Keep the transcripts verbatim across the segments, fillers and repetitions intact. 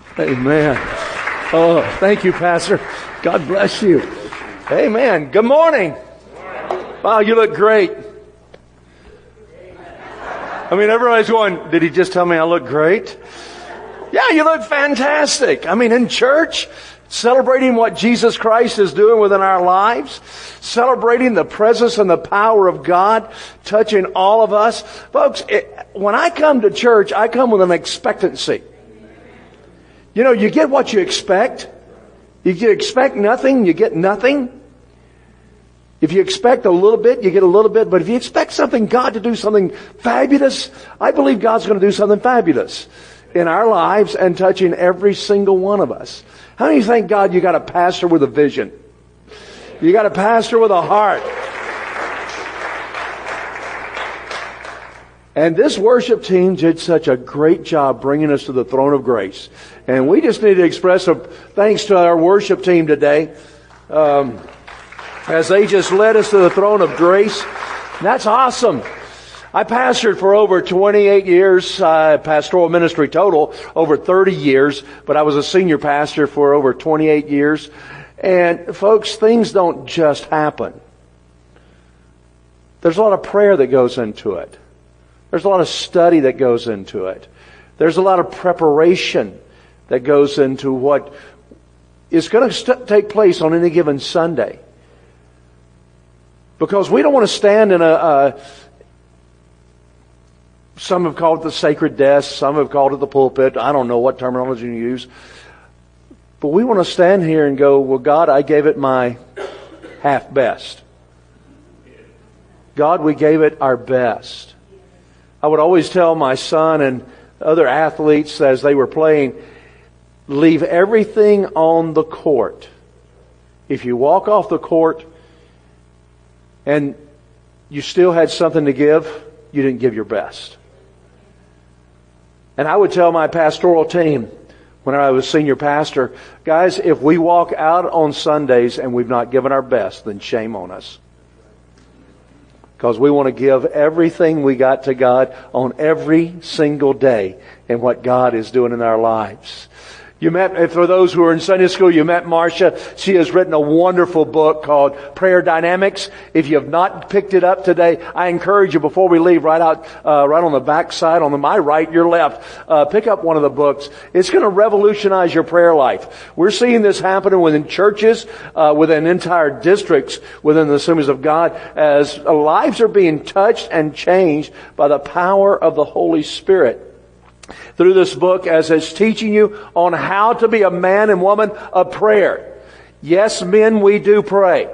Amen. Oh, thank you, Pastor. God bless you. Amen. Good morning. Wow, you look great. I mean, everybody's going, did he just tell me I look great? Yeah, you look fantastic. I mean, in church, celebrating what Jesus Christ is doing within our lives, celebrating the presence and the power of God touching all of us. Folks, it, when I come to church, I come with an expectancy. You know, you get what you expect. If you expect nothing, you get nothing. If you expect a little bit, you get a little bit. But if you expect something, God to do something fabulous, I believe God's going to do something fabulous in our lives and touching every single one of us. How many thank God you got a pastor with a vision? You got a pastor with a heart. And this worship team did such a great job bringing us to the throne of grace. And we just need to express a thanks to our worship team today. Um, as they just led us to the throne of grace. That's awesome. I pastored for over twenty-eight years, uh, pastoral ministry total, over thirty years, but I was a senior pastor for over twenty-eight years. And folks, things don't just happen. There's a lot of prayer that goes into it. There's a lot of study that goes into it. There's a lot of preparation that goes into what is going to st- take place on any given Sunday. Because we don't want to stand in a, a some have called it the sacred desk, some have called it the pulpit. I don't know what terminology you use. But we want to stand here and go, well, God, I gave it my half best. God, we gave it our best. I would always tell my son and other athletes as they were playing, leave everything on the court. If you walk off the court and you still had something to give, you didn't give your best. And I would tell my pastoral team when I was senior pastor, guys, if we walk out on Sundays and we've not given our best, then shame on us. Because we want to give everything we got to God on every single day and what God is doing in our lives. You met, for those who are in Sunday school, you met Marcia. She has written a wonderful book called Prayer Dynamics. If you have not picked it up today, I encourage you before we leave, right out, uh, right on the back side, on the, my right, your left, uh, pick up one of the books. It's going to revolutionize your prayer life. We're seeing this happening within churches, uh, within entire districts, within the Assemblies of God, as lives are being touched and changed by the power of the Holy Spirit. Through this book, as it's teaching you on how to be a man and woman of prayer. Yes, men, we do pray.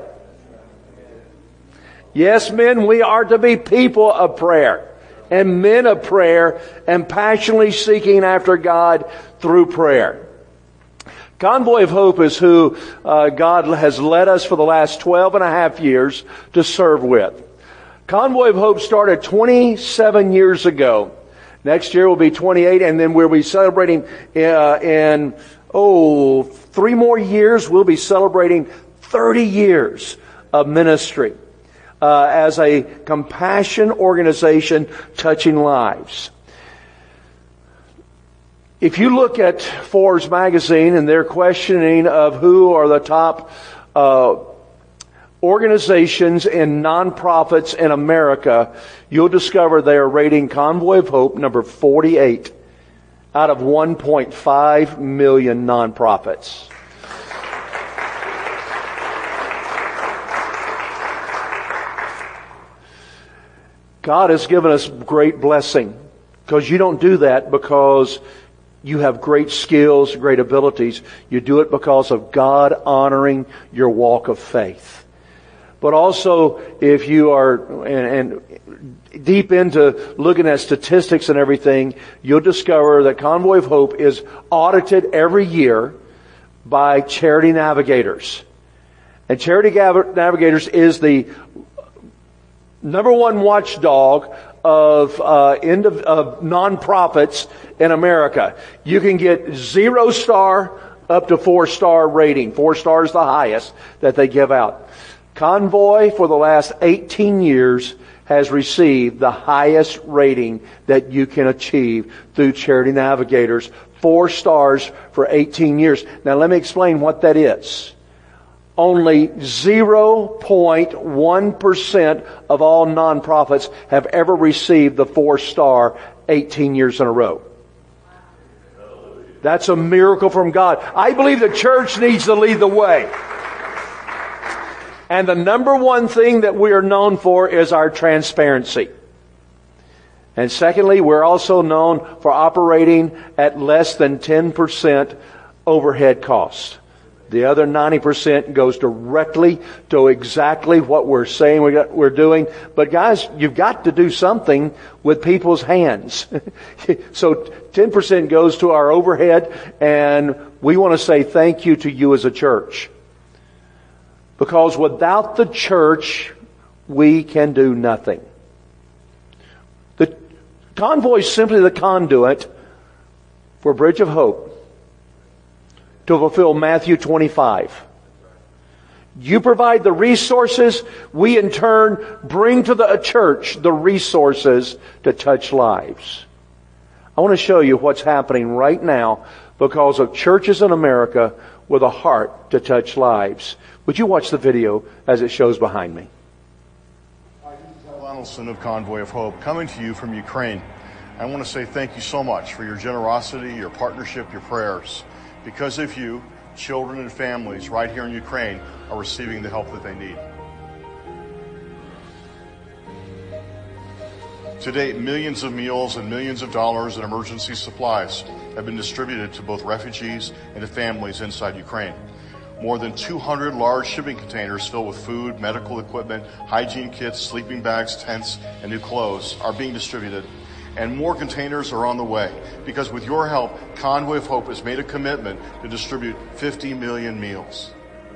Yes, men, we are to be people of prayer and men of prayer and passionately seeking after God through prayer. Convoy of Hope is who uh, God has led us for the last twelve and a half years to serve with. Convoy of Hope started twenty-seven years ago. Next year will be twenty-eight, and then we'll be celebrating uh, in, oh, three more years. We'll be celebrating thirty years of ministry uh, as a compassion organization touching lives. If you look at Forbes magazine and their questioning of who are the top uh organizations and nonprofits in America, you'll discover they are rating Convoy of Hope number forty-eight out of one point five million nonprofits. God has given us great blessing because you don't do that because you have great skills, great abilities. You do it because of God honoring your walk of faith. But also, if you are and, and deep into looking at statistics and everything, you'll discover that Convoy of Hope is audited every year by Charity Navigators. And Charity Navigators is the number one watchdog of uh, end of, of nonprofits in America. You can get zero star up to four star rating. Four stars the highest that they give out. Convoy, for the last eighteen years, has received the highest rating that you can achieve through Charity Navigators. Four stars for eighteen years. Now let me explain what that is. Only zero point one percent of all nonprofits have ever received the four star eighteen years in a row. That's a miracle from God. I believe the church needs to lead the way. And the number one thing that we are known for is our transparency. And secondly, we're also known for operating at less than ten percent overhead costs. The other ninety percent goes directly to exactly what we're saying we're doing. But guys, you've got to do something with people's hands. So ten percent goes to our overhead, and we want to say thank you to you as a church. Because without the church, we can do nothing. The convoy is simply the conduit for Bridge of Hope to fulfill Matthew twenty-five. You provide the resources, we in turn bring to the church the resources to touch lives. I want to show you what's happening right now because of churches in America with a heart to touch lives. Would you watch the video as it shows behind me? Hi, this is Al Donaldson of Convoy of Hope, coming to you from Ukraine. I want to say thank you so much for your generosity, your partnership, your prayers. Because of you, children and families right here in Ukraine are receiving the help that they need. To date, millions of meals and millions of dollars in emergency supplies have been distributed to both refugees and to families inside Ukraine. More than two hundred large shipping containers filled with food, medical equipment, hygiene kits, sleeping bags, tents, and new clothes are being distributed. And more containers are on the way, because with your help, Convoy of Hope has made a commitment to distribute fifty million meals.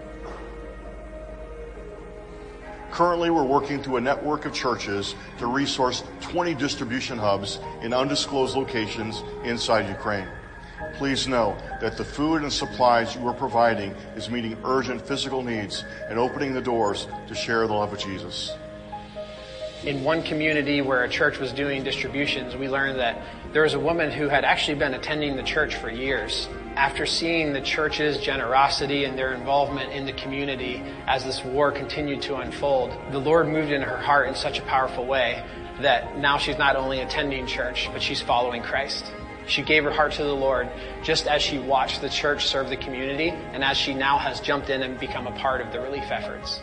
Currently, we're working through a network of churches to resource twenty distribution hubs in undisclosed locations inside Ukraine. Please know that the food and supplies you are providing is meeting urgent physical needs and opening the doors to share the love of Jesus. In one community where a church was doing distributions, we learned that there was a woman who had actually been attending the church for years. After seeing the church's generosity and their involvement in the community as this war continued to unfold, the Lord moved in her heart in such a powerful way that now she's not only attending church, but she's following Christ. She gave her heart to the Lord just as she watched the church serve the community and as she now has jumped in and become a part of the relief efforts.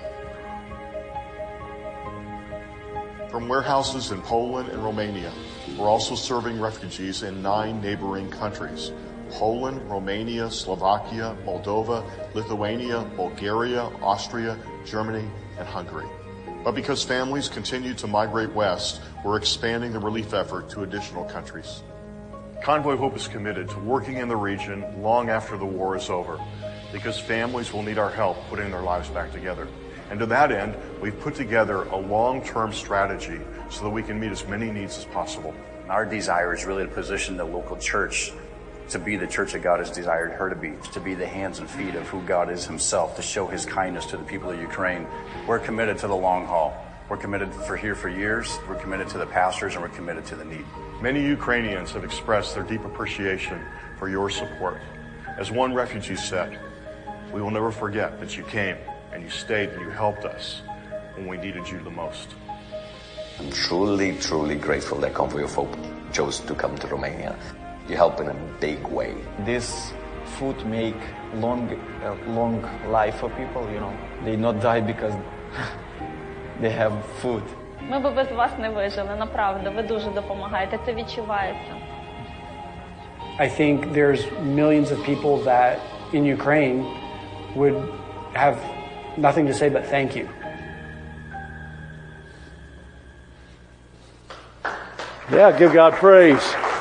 From warehouses in Poland and Romania, we're also serving refugees in nine neighboring countries: Poland, Romania, Slovakia, Moldova, Lithuania, Bulgaria, Austria, Germany, and Hungary. But because families continue to migrate west, we're expanding the relief effort to additional countries. Convoy of Hope is committed to working in the region long after the war is over, because families will need our help putting their lives back together. And to that end, we've put together a long-term strategy so that we can meet as many needs as possible. Our desire is really to position the local church to be the church that God has desired her to be, to be the hands and feet of who God is himself, to show his kindness to the people of Ukraine. We're committed to the long haul. We're committed for here for years. We're committed to the pastors, and we're committed to the need. Many Ukrainians have expressed their deep appreciation for your support. As one refugee said, we will never forget that you came and you stayed and you helped us when we needed you the most. I'm truly, truly grateful that Convoy of Hope chose to come to Romania. You help in a big way. This food make long, uh, long life for people, you know. They not die because they have food. Ми би без вас не вижили, направду. Ви дуже допомагаєте, це відчувається. I think there's millions of people that in Ukraine would have nothing to say but thank you. Yeah, give God praise.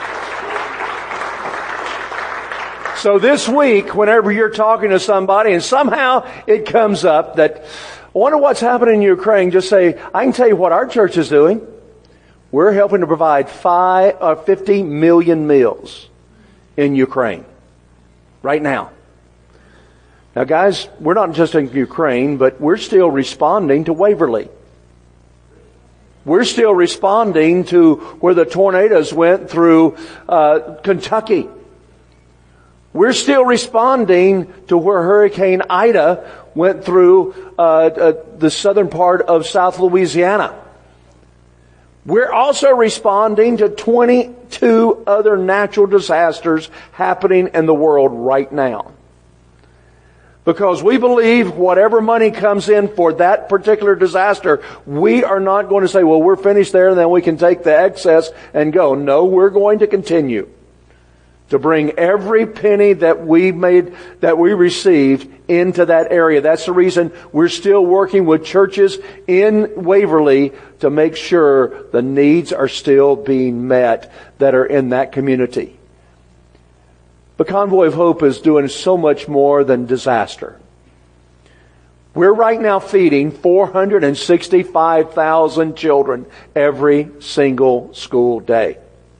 So this week, whenever you're talking to somebody and somehow it comes up that, I wonder what's happening in Ukraine, just say, I can tell you what our church is doing. We're helping to provide five, uh, fifty million meals in Ukraine right now. Now guys, we're not just in Ukraine, but we're still responding to Waverly. We're still responding to where the tornadoes went through uh, Kentucky. We're still responding to where Hurricane Ida went through uh, uh, the southern part of South Louisiana. We're also responding to twenty-two other natural disasters happening in the world right now. Because we believe whatever money comes in for that particular disaster, we are not going to say, well, we're finished there and then we can take the excess and go. No, we're going to continue to bring every penny that we made, that we received into that area. That's the reason we're still working with churches in Waverly to make sure the needs are still being met that are in that community. But Convoy of Hope is doing so much more than disaster. We're right now feeding four hundred sixty-five thousand children every single school day.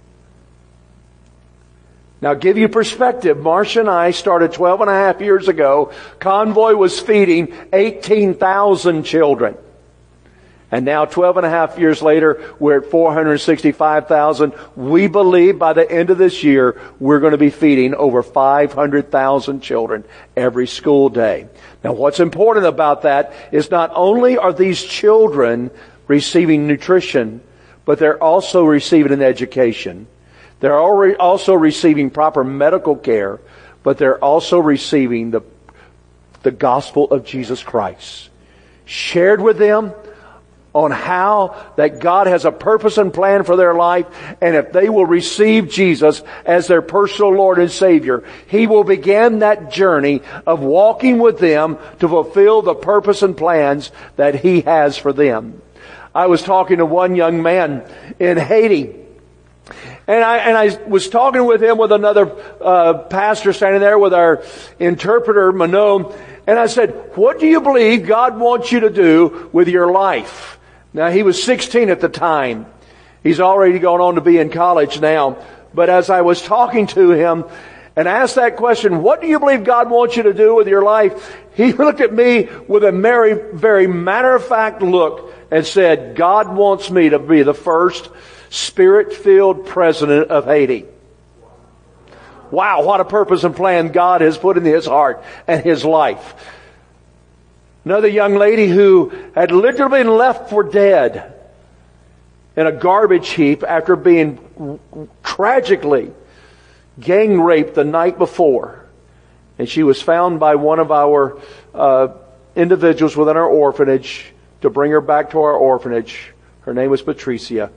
Now, give you perspective, Marcia and I started twelve and a half years ago. Convoy was feeding eighteen thousand children. And now, twelve and a half years later, we're at four hundred sixty-five thousand. We believe by the end of this year, we're going to be feeding over five hundred thousand children every school day. Now, what's important about that is not only are these children receiving nutrition, but they're also receiving an education. They're also receiving proper medical care, but they're also receiving the, the gospel of Jesus Christ. Shared with them on how that God has a purpose and plan for their life, and if they will receive Jesus as their personal Lord and Savior, He will begin that journey of walking with them to fulfill the purpose and plans that He has for them. I was talking to one young man in Haiti, and I, and I was talking with him with another uh, pastor standing there with our interpreter, Manon, and I said, what do you believe God wants you to do with your life? Now, he was sixteen at the time. He's already gone on to be in college now. But as I was talking to him and asked that question, what do you believe God wants you to do with your life? He looked at me with a very, very matter-of-fact look and said, God wants me to be the first Spirit-filled president of Haiti. Wow, what a purpose and plan God has put in his heart and his life. Another young lady who had literally been left for dead in a garbage heap after being tragically gang raped the night before. And she was found by one of our uh, individuals within our orphanage to bring her back to our orphanage. Her name was Patricia.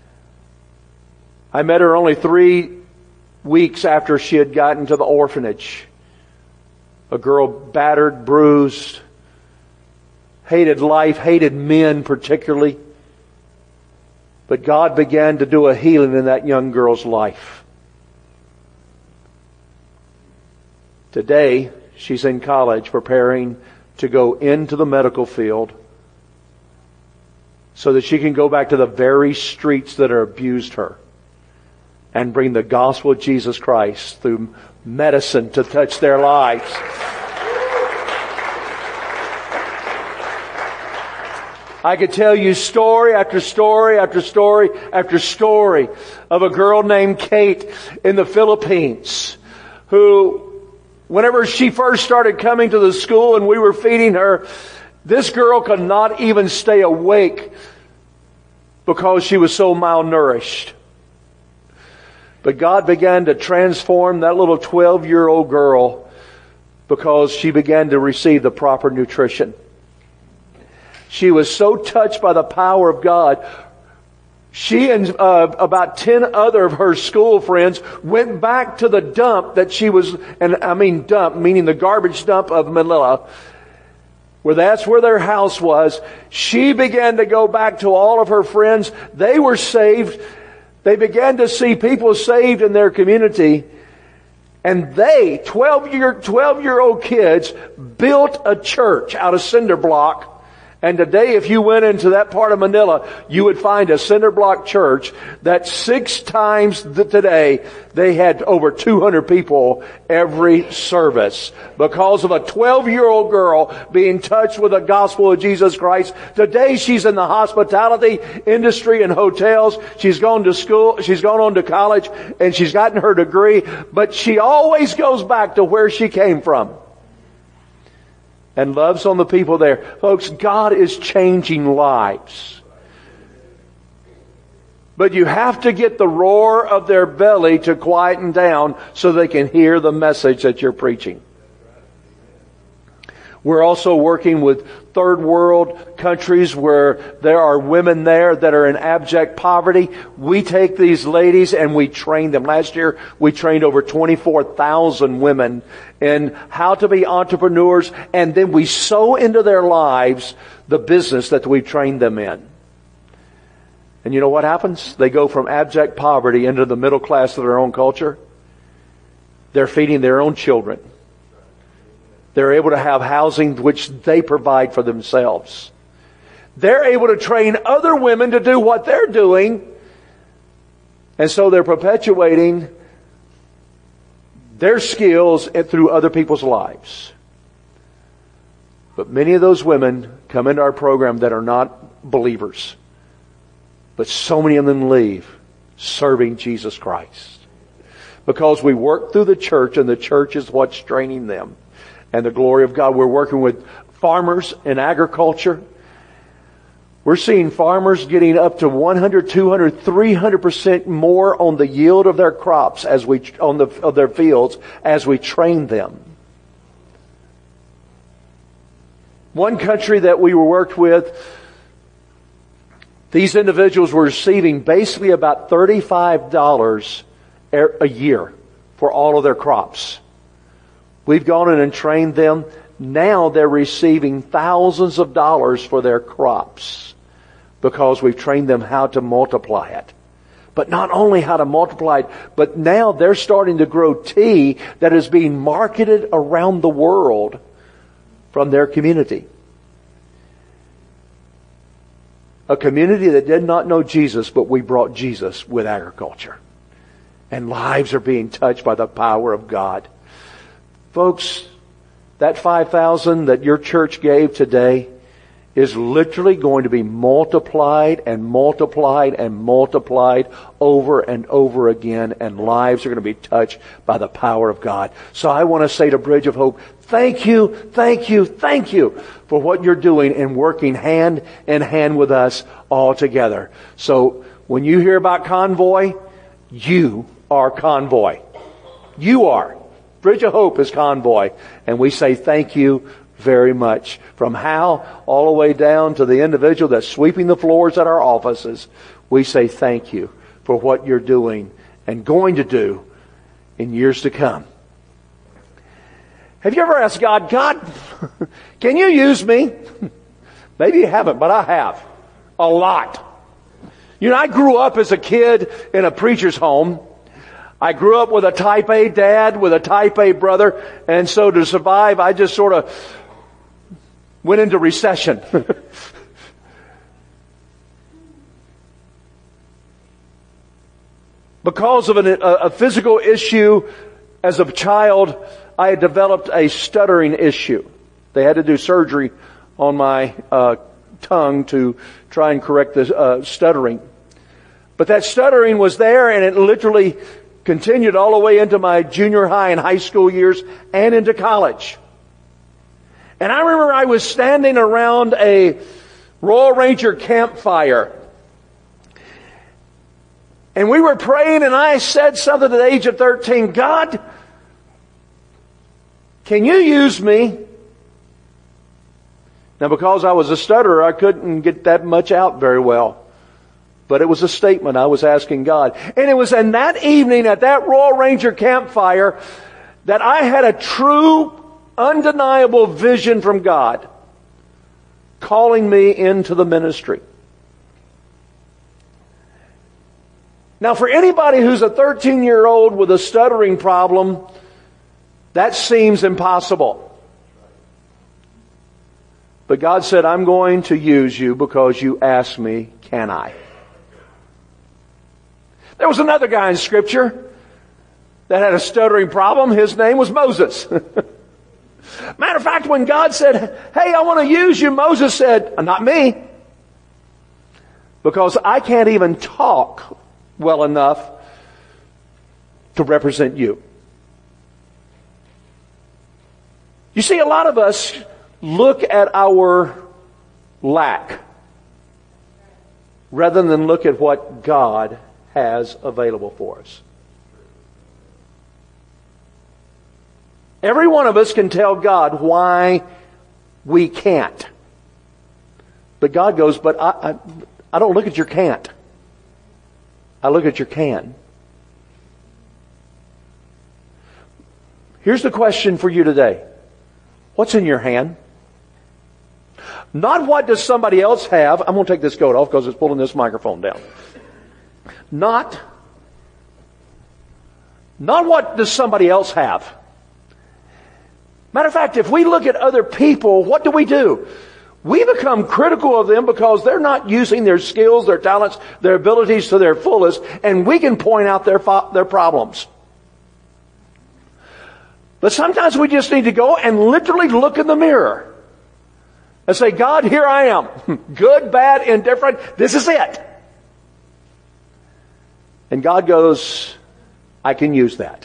I met her only three weeks after she had gotten to the orphanage. A girl battered, bruised, hated life, hated men particularly. But God began to do a healing in that young girl's life. Today, she's in college preparing to go into the medical field so that she can go back to the very streets that have abused her and bring the gospel of Jesus Christ through medicine to touch their lives. I could tell you story after story after story after story of a girl named Kate in the Philippines who, whenever she first started coming to the school and we were feeding her, this girl could not even stay awake because she was so malnourished. But God began to transform that little twelve-year-old girl because she began to receive the proper nutrition. She was so touched by the power of God. She and uh, about ten other of her school friends went back to the dump that she was, and I mean dump, meaning the garbage dump of Manila, where that's where their house was. She began to go back to all of her friends. They were saved. They began to see people saved in their community. And they, twelve-year, twelve-year-old kids, built a church out of cinder block And today, if you went into that part of Manila, you would find a cinder block church that six times today, they had over two hundred people every service because of a twelve-year-old girl being touched with the gospel of Jesus Christ. Today, she's in the hospitality industry and hotels. She's gone to school, she's gone on to college, and she's gotten her degree, but she always goes back to where she came from. And loves on the people there. Folks, God is changing lives. But you have to get the roar of their belly to quieten down so they can hear the message that you're preaching. We're also working with third world countries where there are women there that are in abject poverty. We take these ladies and we train them. Last year we trained over twenty-four thousand women in how to be entrepreneurs, and then we sow into their lives the business that we trained them in. And you know what happens? They go from abject poverty into the middle class of their own culture. They're feeding their own children. They're able to have housing which they provide for themselves. They're able to train other women to do what they're doing. And so they're perpetuating their skills through other people's lives. But many of those women come into our program that are not believers. But so many of them leave serving Jesus Christ. Because we work through the church, and the church is what's training them. And the glory of God. We're working with farmers in agriculture. We're seeing farmers getting up to one hundred, two hundred, three hundred percent more on the yield of their crops as we, on the, of their fields as we train them. One country that we worked with, these individuals were receiving basically about thirty-five dollars a year for all of their crops. We've gone in and trained them. Now they're receiving thousands of dollars for their crops because we've trained them how to multiply it. But not only how to multiply it, but now they're starting to grow tea that is being marketed around the world from their community. A community that did not know Jesus, but we brought Jesus with agriculture. And lives are being touched by the power of God. Folks, that five thousand that your church gave today is literally going to be multiplied and multiplied and multiplied over and over again, and lives are going to be touched by the power of God. So I want to say to Bridge of Hope, thank you, thank you, thank you for what you're doing and working hand in hand with us all together. So when you hear about Convoy, you are Convoy. You are. Bridge of Hope is Convoy. And we say thank you very much. From Hal all the way down to the individual that's sweeping the floors at our offices, we say thank you for what you're doing and going to do in years to come. Have you ever asked God, God, can you use me? Maybe you haven't, but I have. A lot. You know, I grew up as a kid in a preacher's home. I grew up with a type A dad, with a type A brother, and so to survive, I just sort of went into recession. Because of an, a, a physical issue as a child, I had developed a stuttering issue. They had to do surgery on my uh, tongue to try and correct the uh, stuttering. But that stuttering was there, and it literally continued all the way into my junior high and high school years and into college. And I remember I was standing around a Royal Ranger campfire. And we were praying, and I said something at the age of thirteen, God, can you use me? Now, because I was a stutterer, I couldn't get that much out very well. But it was a statement I was asking God. And it was in that evening at that Royal Ranger campfire that I had a true, undeniable vision from God calling me into the ministry. Now, for anybody who's a thirteen-year-old with a stuttering problem, that seems impossible. But God said, I'm going to use you because you asked me, can I? There was another guy in Scripture that had a stuttering problem. His name was Moses. Matter of fact, when God said, hey, I want to use you, Moses said, not me. Because I can't even talk well enough to represent you. You see, a lot of us look at our lack rather than look at what God has available for us. Every one of us can tell God why we can't. But God goes, but I, I, I don't look at your can't. I look at your can. Here's the question for you today. What's in your hand? Not what does somebody else have. I'm going to take this coat off because it's pulling this microphone down. Not, not what does somebody else have. Matter of fact, if we look at other people, what do we do? We become critical of them because they're not using their skills, their talents, their abilities to their fullest, and we can point out their their problems. But sometimes we just need to go and literally look in the mirror and say, God, here I am. Good, bad, indifferent. This is it. And God goes, I can use that.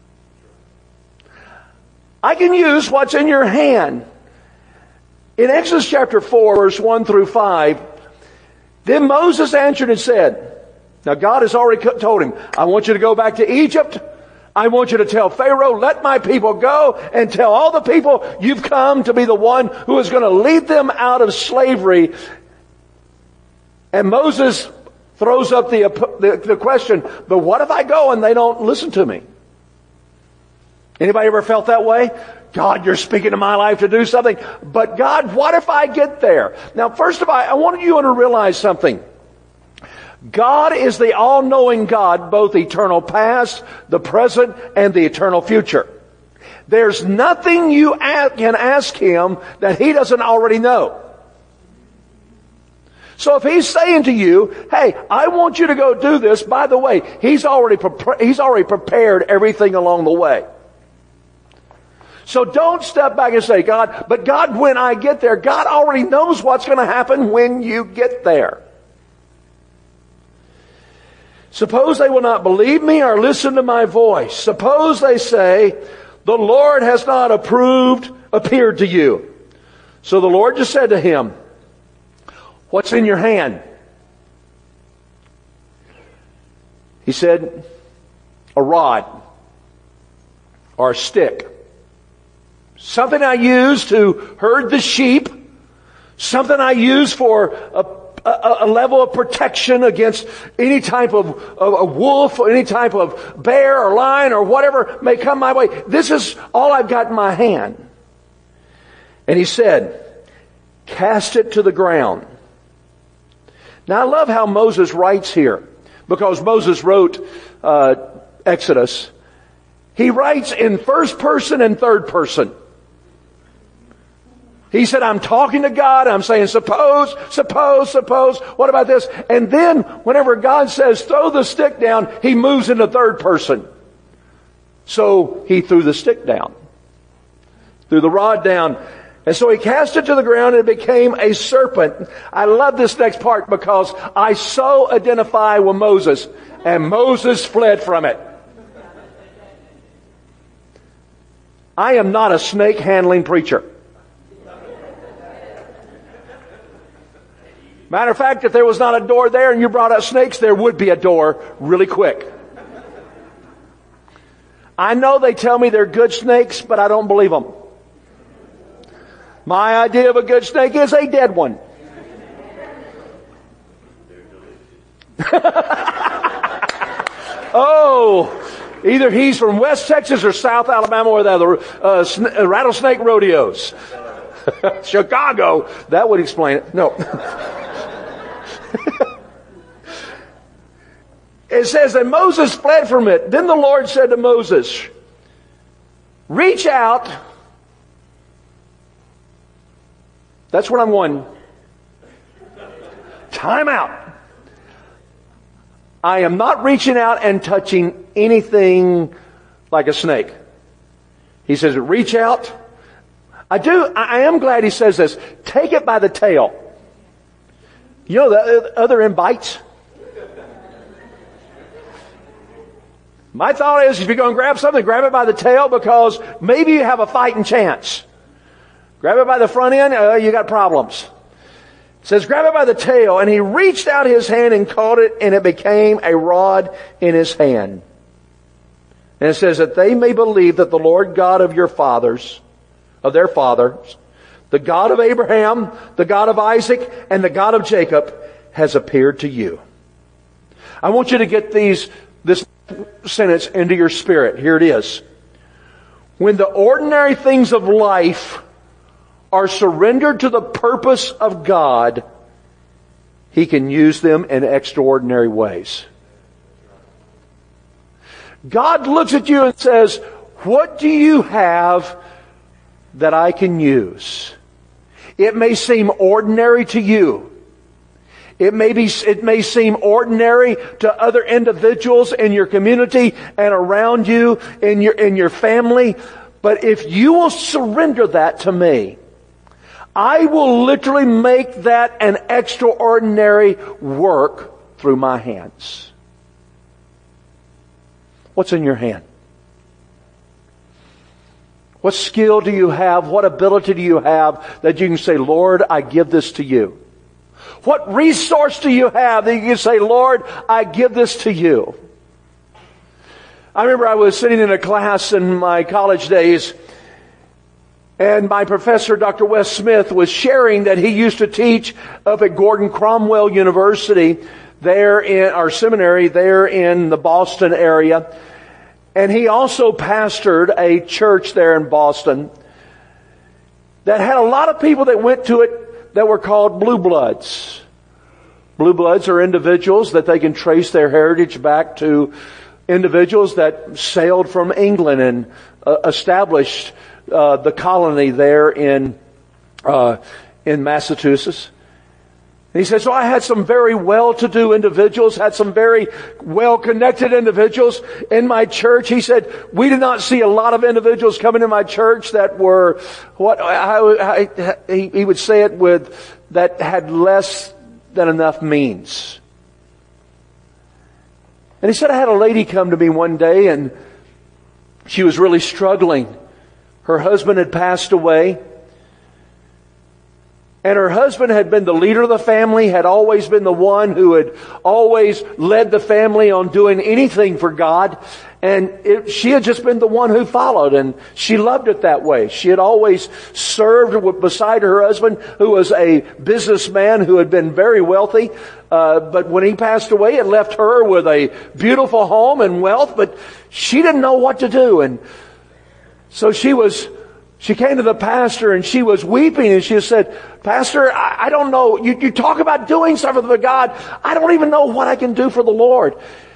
I can use what's in your hand. In Exodus chapter four, verse one through five, then Moses answered and said, now God has already told him, I want you to go back to Egypt. I want you to tell Pharaoh, let my people go, and tell all the people you've come to be the one who is going to lead them out of slavery. And Moses throws up the, the, the question, but what if I go and they don't listen to me? Anybody ever felt that way? God, you're speaking to my life to do something. But God, what if I get there? Now, first of all, I want you to realize something. God is the all-knowing God, both eternal past, the present, and the eternal future. There's nothing you can ask Him that He doesn't already know. So if He's saying to you, hey, I want you to go do this, by the way, He's already, pre- he's already prepared everything along the way. So don't step back and say, God, but God, when I get there, God already knows what's going to happen when you get there. Suppose they will not believe me or listen to my voice. Suppose they say, the Lord has not approved, appeared to you. So the Lord just said to him, what's in your hand? He said, a rod or a stick. Something I use to herd the sheep. Something I use for a, a, a level of protection against any type of, of a wolf or any type of bear or lion or whatever may come my way. This is all I've got in my hand. And he said, cast it to the ground. Now I love how Moses writes here, because Moses wrote uh, Exodus. He writes in first person and third person. He said, I'm talking to God. I'm saying, suppose, suppose, suppose. What about this? And then whenever God says, throw the stick down, he moves into third person. So he threw the stick down. Threw the rod down. And so he cast it to the ground and it became a serpent. I love this next part because I so identify with Moses. And Moses fled from it. I am not a snake handling preacher. Matter of fact, if there was not a door there and you brought out snakes, there would be a door really quick. I know they tell me they're good snakes, but I don't believe them. My idea of a good snake is a dead one. Oh, either he's from West Texas or South Alabama or the other uh, sn- rattlesnake rodeos. Chicago, that would explain it. No. It says that Moses fled from it. Then the Lord said to Moses, reach out That's what I'm going. Time out. I am not reaching out and touching anything like a snake. He says, reach out. I do, I am glad he says this. Take it by the tail. You know the other end bites? My thought is, if you're going to grab something, grab it by the tail, because maybe you have a fighting chance. Grab it by the front end, uh, you got problems. It says, grab it by the tail, and he reached out his hand and caught it, and it became a rod in his hand. And it says that they may believe that the Lord God of your fathers, of their fathers, the God of Abraham, the God of Isaac, and the God of Jacob has appeared to you. I want you to get these, this sentence into your spirit. Here it is. When the ordinary things of life are surrendered to the purpose of God, He can use them in extraordinary ways. God looks at you and says, what do you have that I can use? It may seem ordinary to you. It may be, it may seem ordinary to other individuals in your community and around you, in your, in your family. But if you will surrender that to me, I will literally make that an extraordinary work through my hands. What's in your hand? What skill do you have? What ability do you have that you can say, Lord, I give this to you? What resource do you have that you can say, Lord, I give this to you? I remember I was sitting in a class in my college days, and my professor, Doctor Wes Smith, was sharing that he used to teach up at Gordon Cromwell University there in our seminary there in the Boston area. And he also pastored a church there in Boston that had a lot of people that went to it that were called Blue Bloods. Blue Bloods are individuals that they can trace their heritage back to individuals that sailed from England and uh, established uh, the colony there in uh, in Massachusetts. And he said, so I had some very well-to-do individuals, had some very well-connected individuals in my church. He said, we did not see a lot of individuals coming in my church that were, what I, I, he, he would say it with, that had less than enough means. And he said, I had a lady come to me one day, and she was really struggling. Her husband had passed away. And her husband had been the leader of the family, had always been the one who had always led the family on doing anything for God. And it, she had just been the one who followed, and she loved it that way. She had always served beside her husband, who was a businessman who had been very wealthy. Uh, but when he passed away, it left her with a beautiful home and wealth, but she didn't know what to do. And so she was... She came to the pastor and she was weeping, and she said, Pastor, I, I don't know. You, you talk about doing something for God. I don't even know what I can do for the Lord.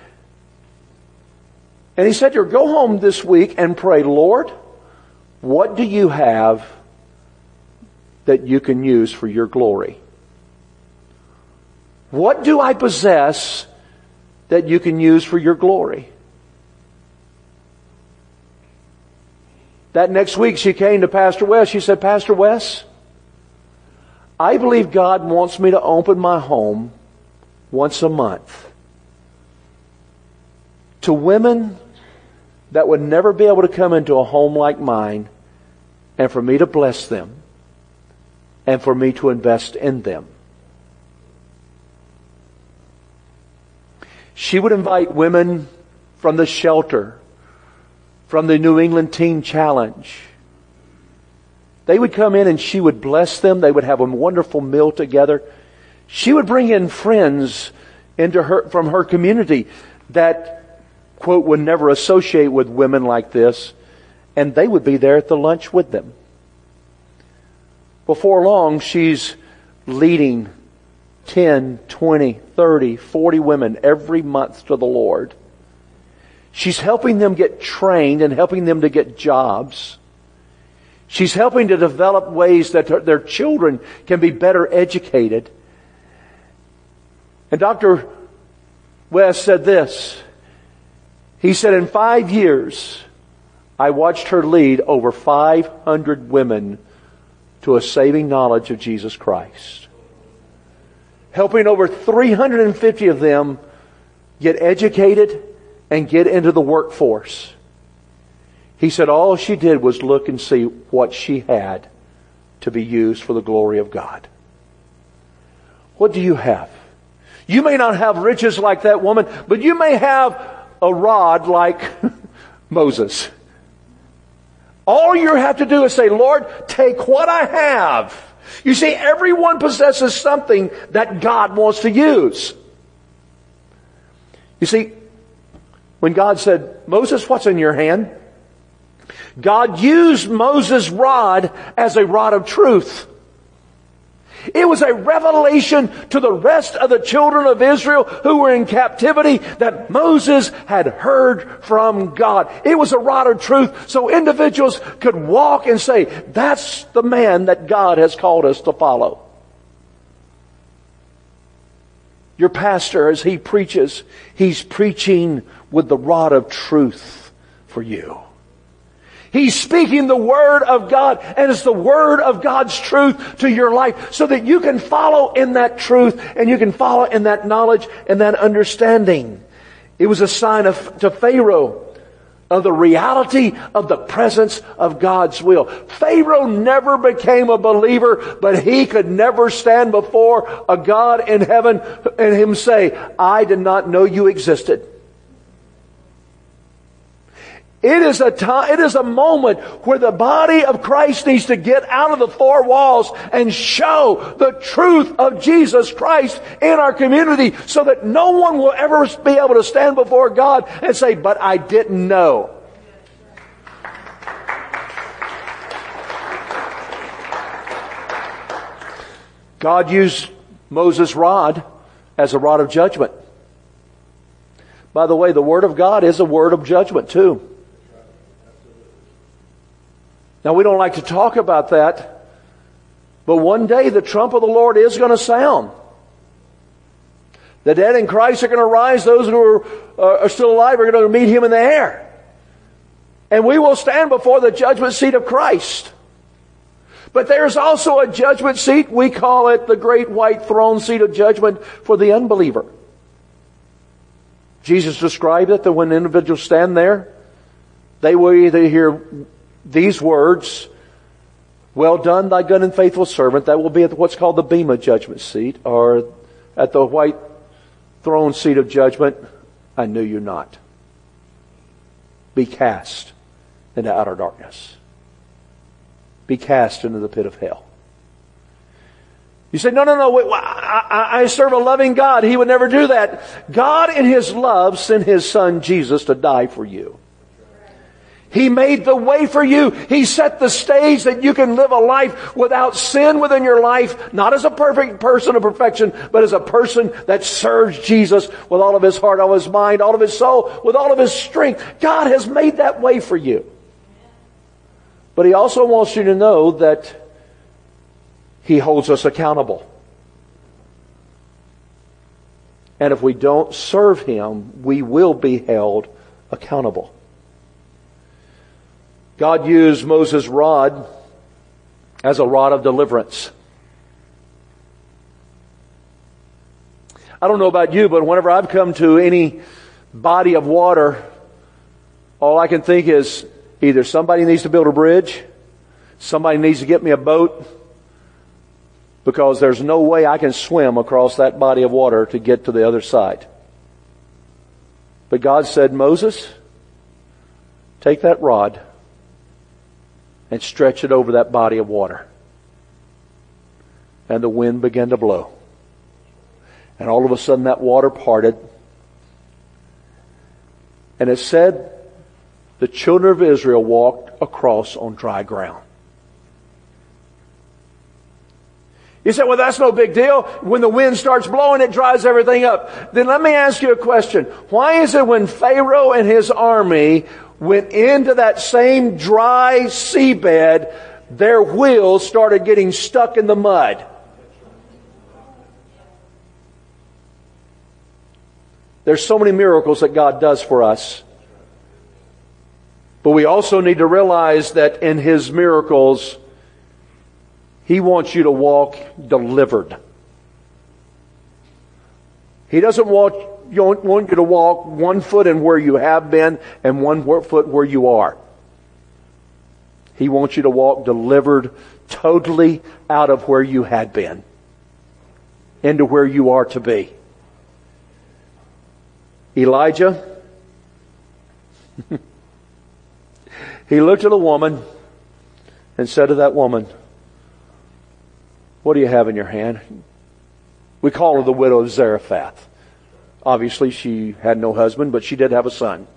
And he said to her, go home this week and pray, Lord, what do you have that you can use for your glory? What do I possess that you can use for your glory? That next week she came to Pastor Wes. She said, Pastor Wes, I believe God wants me to open my home once a month to women that would never be able to come into a home like mine, and for me to bless them and for me to invest in them. She would invite women from the shelter, from the New England Teen Challenge. They would come in and she would bless them. They would have a wonderful meal together. She would bring in friends into her, from her community that, quote, would never associate with women like this. And they would be there at the lunch with them. Before long, she's leading ten, twenty, thirty, forty women every month to the Lord. She's helping them get trained and helping them to get jobs. She's helping to develop ways that her, their children can be better educated. And Doctor West said this. He said, in five years, I watched her lead over five hundred women to a saving knowledge of Jesus Christ. Helping over three hundred fifty of them get educated and get into the workforce. He said all she did was look and see what she had to be used for the glory of God. What do you have? You may not have riches like that woman, but you may have a rod like Moses. All you have to do is say, Lord, take what I have. You see, everyone possesses something that God wants to use. You see, when God said, Moses, what's in your hand? God used Moses' rod as a rod of truth. It was a revelation to the rest of the children of Israel who were in captivity that Moses had heard from God. It was a rod of truth so individuals could walk and say, that's the man that God has called us to follow. Your pastor, as he preaches, he's preaching with the rod of truth for you. He's speaking the Word of God, and it's the Word of God's truth to your life so that you can follow in that truth and you can follow in that knowledge and that understanding. It was a sign of, to Pharaoh of the reality of the presence of God's will. Pharaoh never became a believer, but he could never stand before a God in heaven and him say, I did not know you existed. It is a time, it is a moment where the body of Christ needs to get out of the four walls and show the truth of Jesus Christ in our community so that no one will ever be able to stand before God and say, but I didn't know. God used Moses' rod as a rod of judgment. By the way, the Word of God is a word of judgment too. Now, we don't like to talk about that, but one day the trump of the Lord is going to sound. The dead in Christ are going to rise. Those who are, uh, are still alive are going to meet Him in the air. And we will stand before the judgment seat of Christ. But there's also a judgment seat. We call it the great white throne seat of judgment for the unbeliever. Jesus described it that when individuals stand there, they will either hear these words, well done, thy good and faithful servant. That will be at what's called the Bema judgment seat, or at the white throne seat of judgment. I knew you not. Be cast into outer darkness. Be cast into the pit of hell. You say, no, no, no, wait, I, I serve a loving God. He would never do that. God in His love sent His Son Jesus to die for you. He made the way for you. He set the stage that you can live a life without sin within your life, not as a perfect person of perfection, but as a person that serves Jesus with all of his heart, all of his mind, all of his soul, with all of his strength. God has made that way for you. But He also wants you to know that He holds us accountable. And if we don't serve Him, we will be held accountable. God used Moses' rod as a rod of deliverance. I don't know about you, but whenever I've come to any body of water, all I can think is either somebody needs to build a bridge, somebody needs to get me a boat, because there's no way I can swim across that body of water to get to the other side. But God said, Moses, take that rod and stretch it over that body of water. And the wind began to blow. And all of a sudden that water parted. And it said the children of Israel walked across on dry ground. You say, well, that's no big deal. When the wind starts blowing, it dries everything up. Then let me ask you a question. Why is it when Pharaoh and his army went into that same dry seabed, their wheels started getting stuck in the mud. There's so many miracles that God does for us. But we also need to realize that in His miracles, He wants you to walk delivered. He doesn't want, want you to walk one foot in where you have been and one foot where you are. He wants you to walk delivered totally out of where you had been into where you are to be. Elijah, he looked at a woman and said to that woman, "What do you have in your hand?" We call her the widow of Zarephath. Obviously, she had no husband, but she did have a son.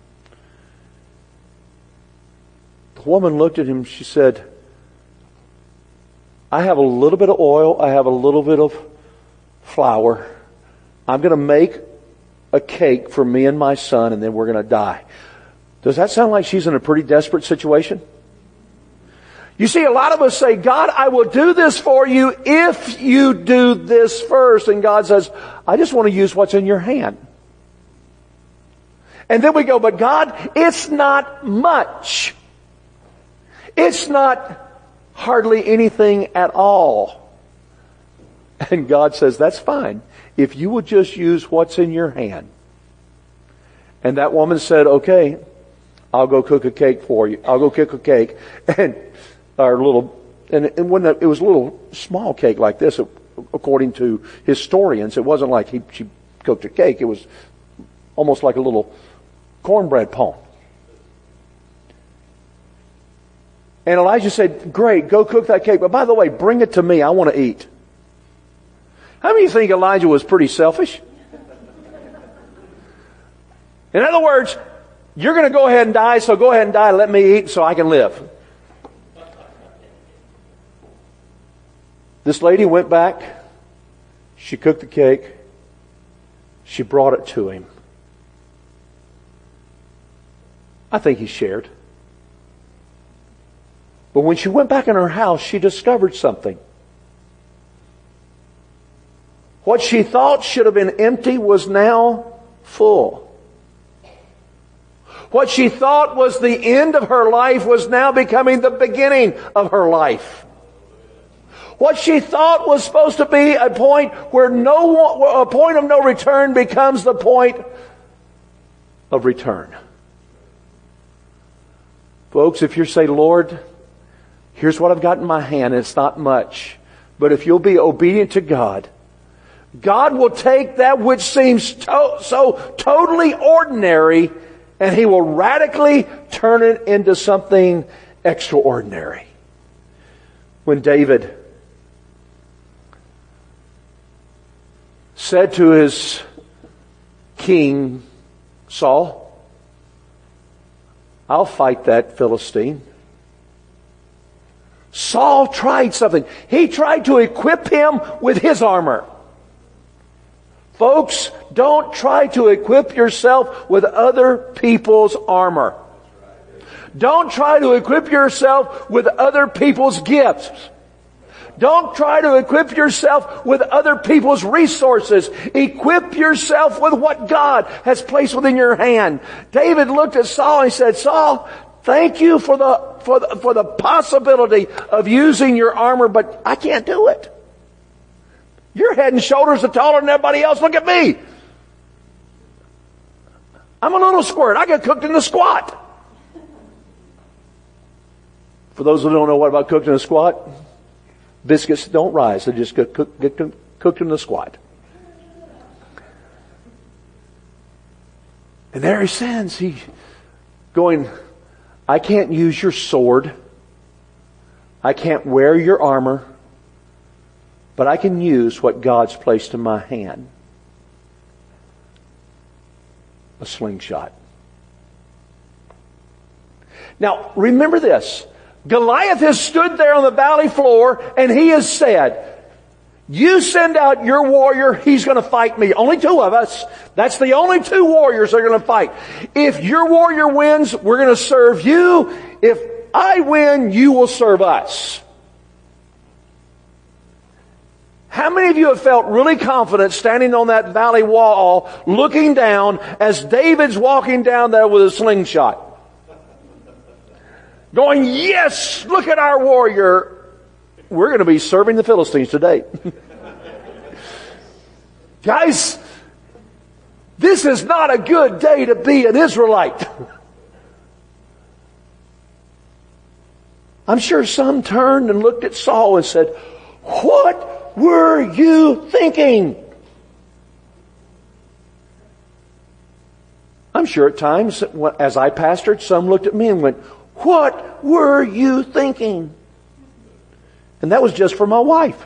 The woman looked at him. She said, "I have a little bit of oil. I have a little bit of flour. I'm going to make a cake for me and my son, and then we're going to die." Does that sound like she's in a pretty desperate situation? You see, a lot of us say, "God, I will do this for you if you do this first." And God says, "I just want to use what's in your hand." And then we go, "But God, it's not much. It's not hardly anything at all." And God says, "That's fine. If you would just use what's in your hand." And that woman said, "Okay, I'll go cook a cake for you. I'll go cook a cake." And our little, and it, when it was a little small cake like this, according to historians, it wasn't like he, she cooked a cake. It was almost like a little cornbread pone. And Elijah said, "Great, go cook that cake. But by the way, bring it to me. I want to eat." How many of you think Elijah was pretty selfish? In other words, you're going to go ahead and die, so go ahead and die. Let me eat so I can live. This lady went back. She cooked the cake. She brought it to him. I think he shared. But when she went back in her house, she discovered something. What she thought should have been empty was now full. What she thought was the end of her life was now becoming the beginning of her life. What she thought was supposed to be a point where no, a point of no return becomes the point of return. Folks, if you say, "Lord, here's what I've got in my hand, and it's not much," but if you'll be obedient to God, God will take that which seems to- so totally ordinary, and He will radically turn it into something extraordinary. When David said to his king, Saul, "I'll fight that Philistine," Saul tried something. He tried to equip him with his armor. Folks, don't try to equip yourself with other people's armor. Don't try to equip yourself with other people's gifts. Don't try to equip yourself with other people's resources. Equip yourself with what God has placed within your hand. David looked at Saul and he said, "Saul, thank you for the, for the, for the possibility of using your armor, but I can't do it. You're head and shoulders taller than everybody else. Look at me. I'm a little squirt. I get cooked in the squat." For those who don't know what about cooked in the squat, biscuits don't rise. They just get cooked, get cooked in the squat. And there he stands. He going, "I can't use your sword. I can't wear your armor. But I can use what God's placed in my hand." A slingshot. Now, remember this. Goliath has stood there on the valley floor and he has said, "You send out your warrior, he's going to fight me." Only two of us. That's the only two warriors that are going to fight. If your warrior wins, we're going to serve you. If I win, you will serve us. How many of you have felt really confident standing on that valley wall, looking down as David's walking down there with a slingshot? Going, yes, look at our warrior. We're going to be serving the Philistines today. Guys, this is not a good day to be an Israelite. I'm sure some turned and looked at Saul and said, what were you thinking? I'm sure at times, as I pastored, some looked at me and went, what were you thinking? And that was just for my wife.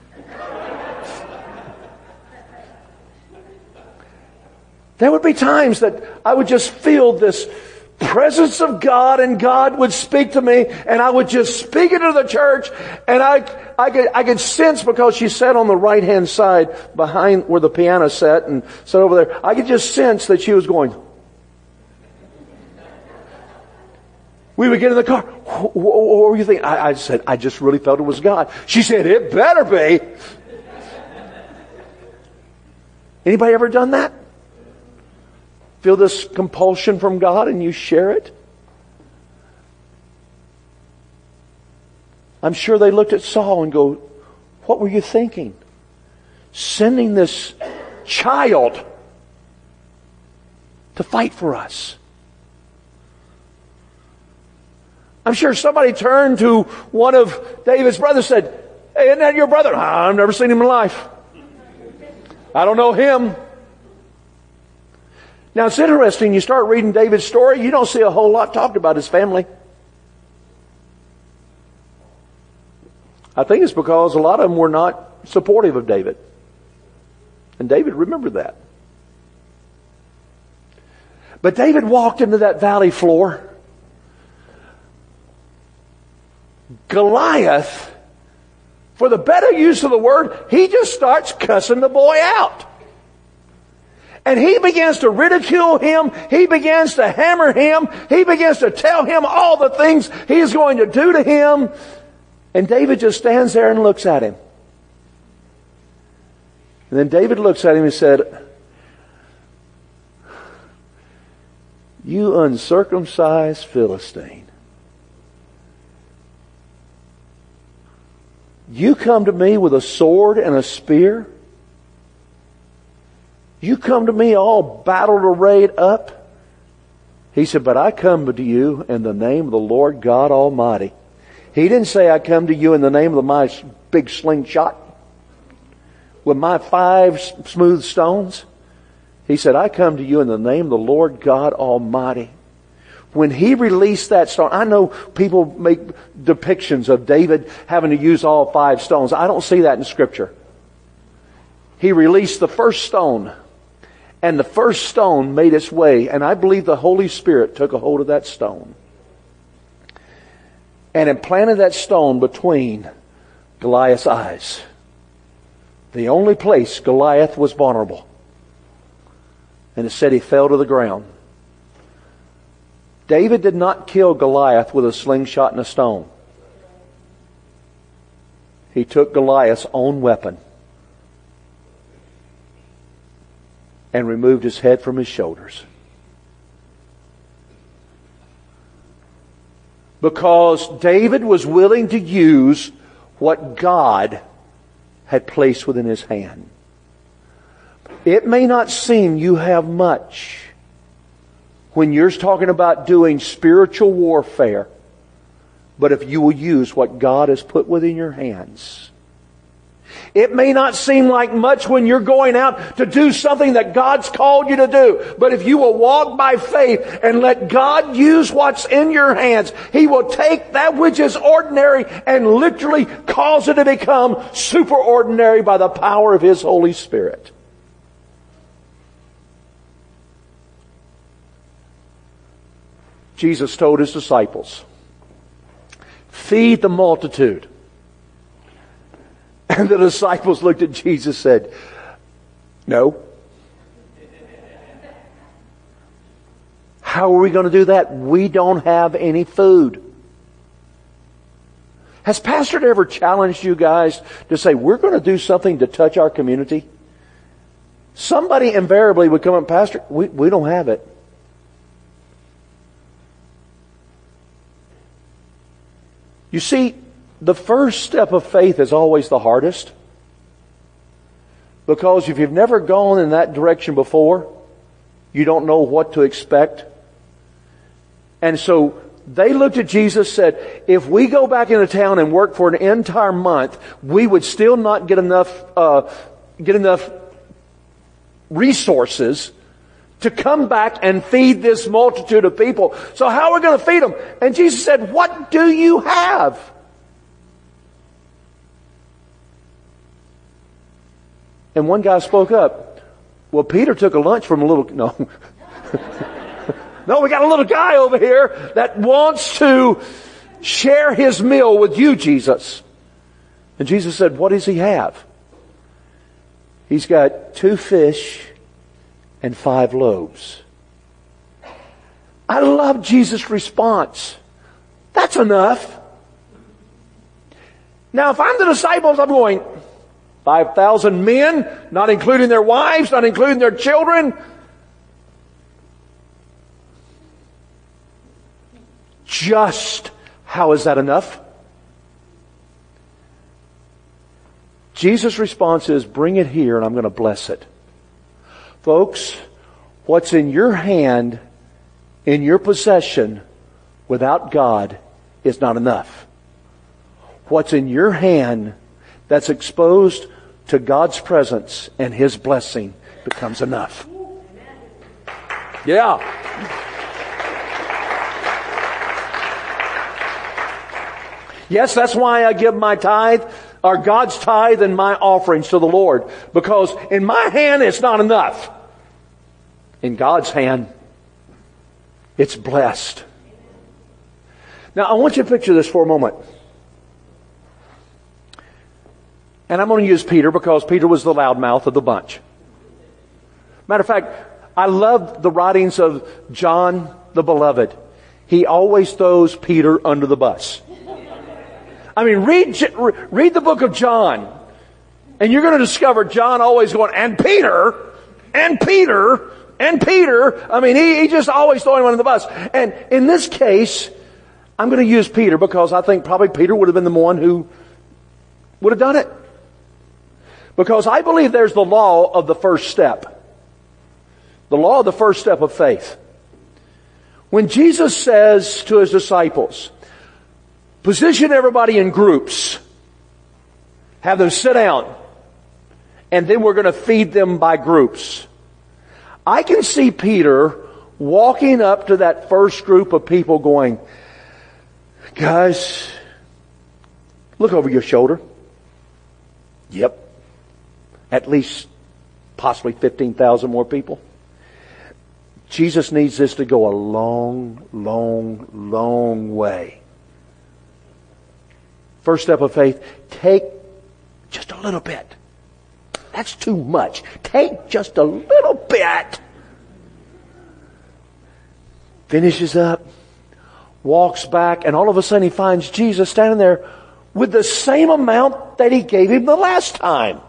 There would be times that I would just feel this presence of God, and God would speak to me, and I would just speak into the church, and I, I could, I could sense, because she sat on the right hand side behind where the piano sat and sat over there, I could just sense that she was going. We would get in the car. What, what were you thinking? I, I said, I just really felt it was God. She said, it better be. Anybody ever done that? Feel this compulsion from God and you share it? I'm sure they looked at Saul and go, what were you thinking? Sending this child to fight for us. I'm sure somebody turned to one of David's brothers and said, hey, isn't that your brother? I've never seen him in life. I don't know him. Now it's interesting, you start reading David's story, you don't see a whole lot talked about his family. I think it's because a lot of them were not supportive of David. And David remembered that. But David walked into that valley floor. Goliath, for the better use of the word, he just starts cussing the boy out. And he begins to ridicule him. He begins to hammer him. He begins to tell him all the things he's going to do to him. And David just stands there and looks at him. And then David looks at him and said, you uncircumcised Philistine. You come to me with a sword and a spear? You come to me all battle arrayed up? He said, but I come to you in the name of the Lord God Almighty. He didn't say, I come to you in the name of my big slingshot with my five smooth stones. He said, I come to you in the name of the Lord God Almighty. When he released that stone, I know people make depictions of David having to use all five stones. I don't see that in Scripture. He released the first stone, and the first stone made its way, and I believe the Holy Spirit took a hold of that stone and implanted that stone between Goliath's eyes. The only place Goliath was vulnerable. And it said he fell to the ground. David did not kill Goliath with a slingshot and a stone. He took Goliath's own weapon and removed his head from his shoulders. Because David was willing to use what God had placed within his hand. It may not seem you have much when you're talking about doing spiritual warfare, but if you will use what God has put within your hands. It may not seem like much when you're going out to do something that God's called you to do. But if you will walk by faith and let God use what's in your hands, He will take that which is ordinary and literally cause it to become superordinary by the power of His Holy Spirit. Jesus told His disciples, feed the multitude. And the disciples looked at Jesus and said, no. How are we going to do that? We don't have any food. Has Pastor ever challenged you guys to say, we're going to do something to touch our community? Somebody invariably would come up, Pastor, we, we don't have it. You see, the first step of faith is always the hardest. Because if you've never gone in that direction before, you don't know what to expect. And so they looked at Jesus, said, if we go back into town and work for an entire month, we would still not get enough, uh, get enough resources to come back and feed this multitude of people. So how are we going to feed them? And Jesus said, what do you have? And one guy spoke up. Well, Peter took a lunch from a little, no. No, we got a little guy over here that wants to share his meal with you, Jesus. And Jesus said, what does he have? He's got two fish and five loaves. I love Jesus' response. That's enough. Now, if I'm the disciples, I'm going, five thousand men, not including their wives, not including their children. Just how is that enough? Jesus' response is, bring it here and I'm going to bless it. Folks, what's in your hand, in your possession, without God is not enough. What's in your hand that's exposed to God's presence and His blessing becomes enough. Yeah. Yes, that's why I give my tithe, or God's tithe and my offerings to the Lord. Because in my hand, it's not enough. In God's hand, it's blessed. Now, I want you to picture this for a moment. And I'm going to use Peter because Peter was the loudmouth of the bunch. Matter of fact, I love the writings of John the Beloved. He always throws Peter under the bus. I mean, read, read the book of John, and you're going to discover John always going, and Peter, and Peter, and Peter. I mean, he, he just always throwing him under the bus. And in this case, I'm going to use Peter because I think probably Peter would have been the one who would have done it. Because I believe there's the law of the first step. The law of the first step of faith. When Jesus says to His disciples, position everybody in groups. Have them sit down. And then we're going to feed them by groups. I can see Peter walking up to that first group of people going, guys, look over your shoulder. Yep. At least possibly fifteen thousand more people. Jesus needs this to go a long, long, long way. First step of faith, take just a little bit. That's too much. Take just a little bit. Finishes up, walks back, and all of a sudden he finds Jesus standing there with the same amount that He gave him the last time.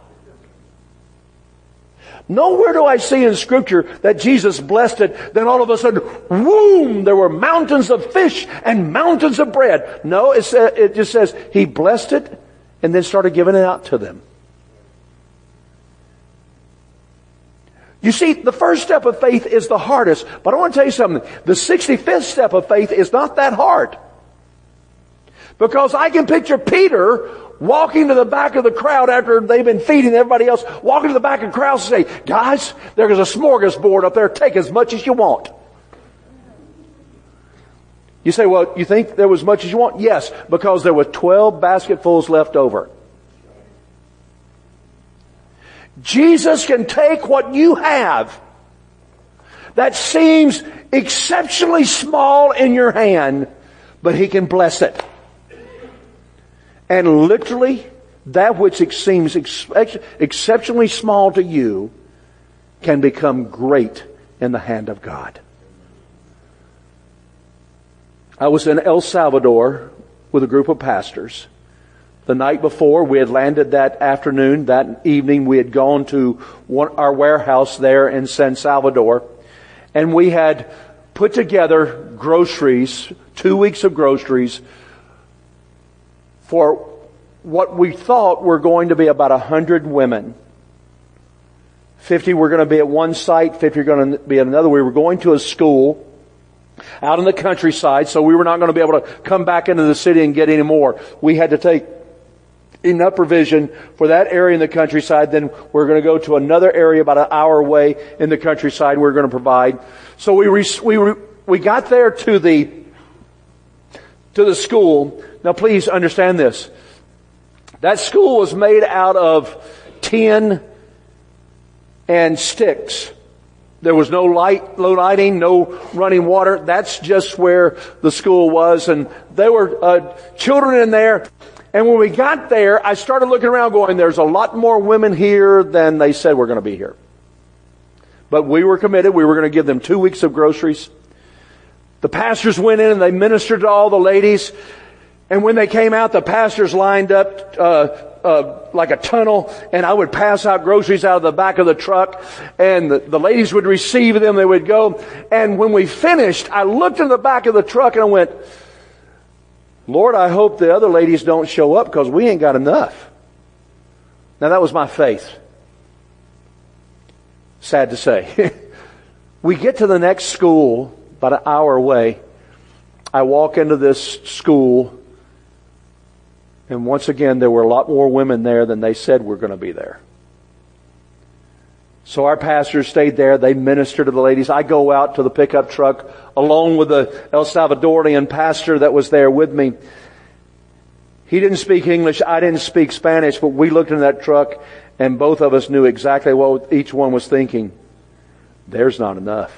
Nowhere do I see in Scripture that Jesus blessed it, then all of a sudden, whoom, there were mountains of fish and mountains of bread. No, it, sa- it just says He blessed it and then started giving it out to them. You see, the first step of faith is the hardest, but I want to tell you something. The sixty-fifth step of faith is not that hard. Because I can picture Peter walking to the back of the crowd after they've been feeding everybody else, walking to the back of the crowd and say, guys, there's a smorgasbord up there. Take as much as you want. You say, well, you think there was as much as you want? Yes, because there were twelve basketfuls left over. Jesus can take what you have that seems exceptionally small in your hand, but He can bless it. And literally, that which seems ex- exceptionally small to you can become great in the hand of God. I was in El Salvador with a group of pastors, The night before, we had landed that afternoon. That evening, we had gone to one, our warehouse there in San Salvador. And we had put together groceries, two weeks of groceries, for what we thought were going to be about a hundred women. Fifty were going to be at one site, fifty were going to be at another. We were going to a school out in the countryside, so we were not going to be able to come back into the city and get any more. We had to take enough provision for that area in the countryside. Then we're going to go to another area about an hour away in the countryside. We're going to provide. So we re, we re, we got there to the to the school. Now, please understand this. That school was made out of tin and sticks. There was no light, no lighting, no running water. That's just where the school was, and there were uh, children in there. And when we got there, I started looking around going, there's a lot more women here than they said were going to be here. But we were committed. We were going to give them two weeks of groceries. The pastors went in and they ministered to all the ladies. And when they came out, the pastors lined up uh, uh, like a tunnel, and I would pass out groceries out of the back of the truck, and the, the ladies would receive them. They would go. And when we finished, I looked in the back of the truck and I went, Lord, I hope the other ladies don't show up because we ain't got enough. Now that was my faith. Sad to say. We get to the next school, about an hour away. I walk into this school, and once again, there were a lot more women there than they said were going to be there. So our pastors stayed there. They ministered to the ladies. I go out to the pickup truck along with the El Salvadorian pastor that was there with me. He didn't speak English. I didn't speak Spanish, but we looked in that truck and both of us knew exactly what each one was thinking. There's not enough.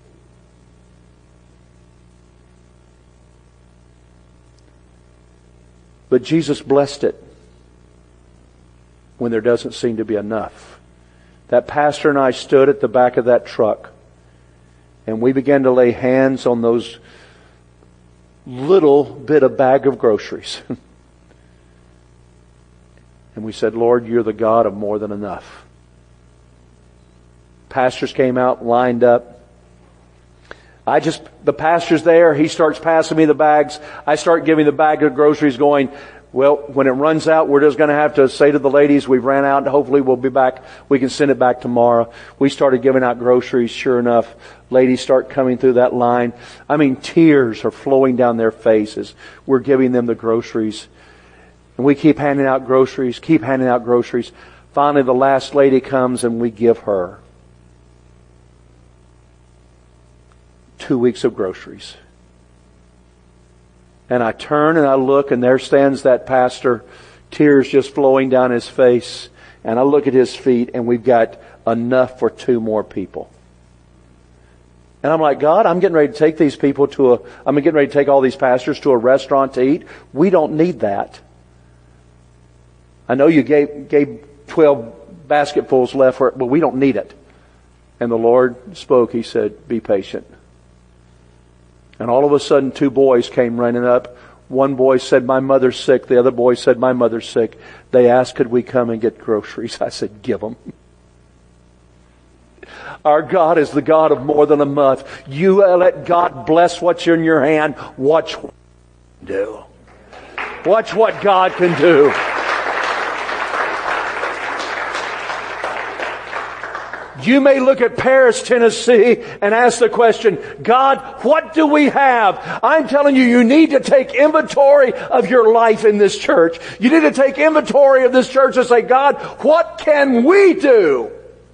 But Jesus blessed it when there doesn't seem to be enough. That pastor and I stood at the back of that truck, and we began to lay hands on those little bit of bag of groceries. And we said, Lord, you're the God of more than enough. Pastors came out, lined up. I just, the pastor's there, he starts passing me the bags. I start giving the bag of groceries going, well, when it runs out, we're just going to have to say to the ladies, we've ran out, and hopefully we'll be back. We can send it back tomorrow. We started giving out groceries. Sure enough, ladies start coming through that line. I mean, tears are flowing down their faces. We're giving them the groceries. And we keep handing out groceries, keep handing out groceries. Finally, the last lady comes and we give her two weeks of groceries. And I turn and I look, and there stands that pastor, tears just flowing down his face. And I look at his feet, and we've got enough for two more people. And I'm like, God, I'm getting ready to take these people to a, I'm getting ready to take all these pastors to a restaurant to eat. We don't need that. I know you gave, gave twelve basketfuls left for it, but we don't need it. And the Lord spoke. He said, be patient. And all of a sudden, two boys came running up. One boy said, my mother's sick. The other boy said, my mother's sick. They asked, could we come and get groceries? I said, give them. Our God is the God of more than enough. You let God bless what's in your hand. Watch what God can do. Watch what God can do. You may look at Paris, Tennessee, and ask the question, God, what do we have? I'm telling you, you need to take inventory of your life in this church. You need to take inventory of this church and say, God, what can we do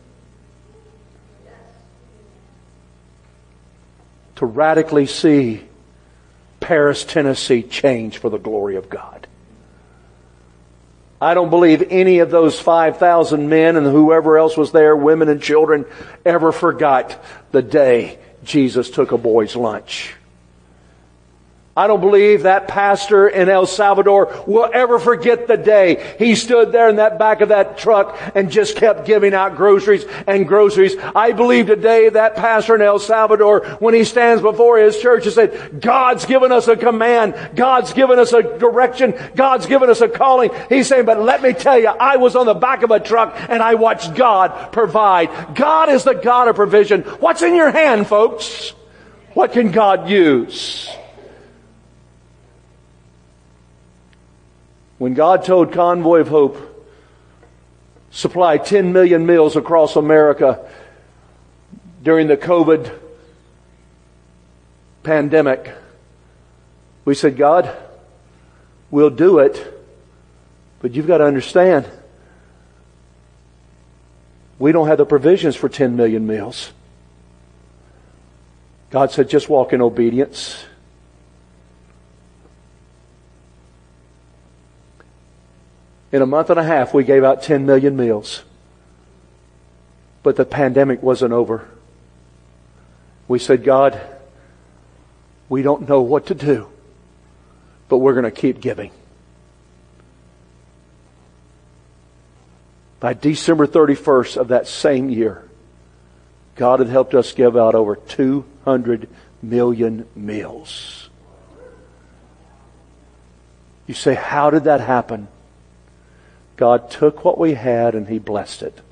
to radically see Paris, Tennessee change for the glory of God? I don't believe any of those five thousand men and whoever else was there, women and children, ever forgot the day Jesus took a boy's lunch. I don't believe that pastor in El Salvador will ever forget the day he stood there in that back of that truck and just kept giving out groceries and groceries. I believe today that pastor in El Salvador, when he stands before his church and said, God's given us a command, God's given us a direction, God's given us a calling. He's saying, but let me tell you, I was on the back of a truck and I watched God provide. God is the God of provision. What's in your hand, folks? What can God use? When God told Convoy of Hope, supply ten million meals across America during the COVID pandemic, we said, God, we'll do it, but you've got to understand, we don't have the provisions for ten million meals. God said, just walk in obedience. In a month and a half, we gave out ten million meals. But the pandemic wasn't over. We said, God, we don't know what to do, but we're going to keep giving. By December thirty-first of that same year, God had helped us give out over two hundred million meals. You say, how did that happen? God took what we had and He blessed it.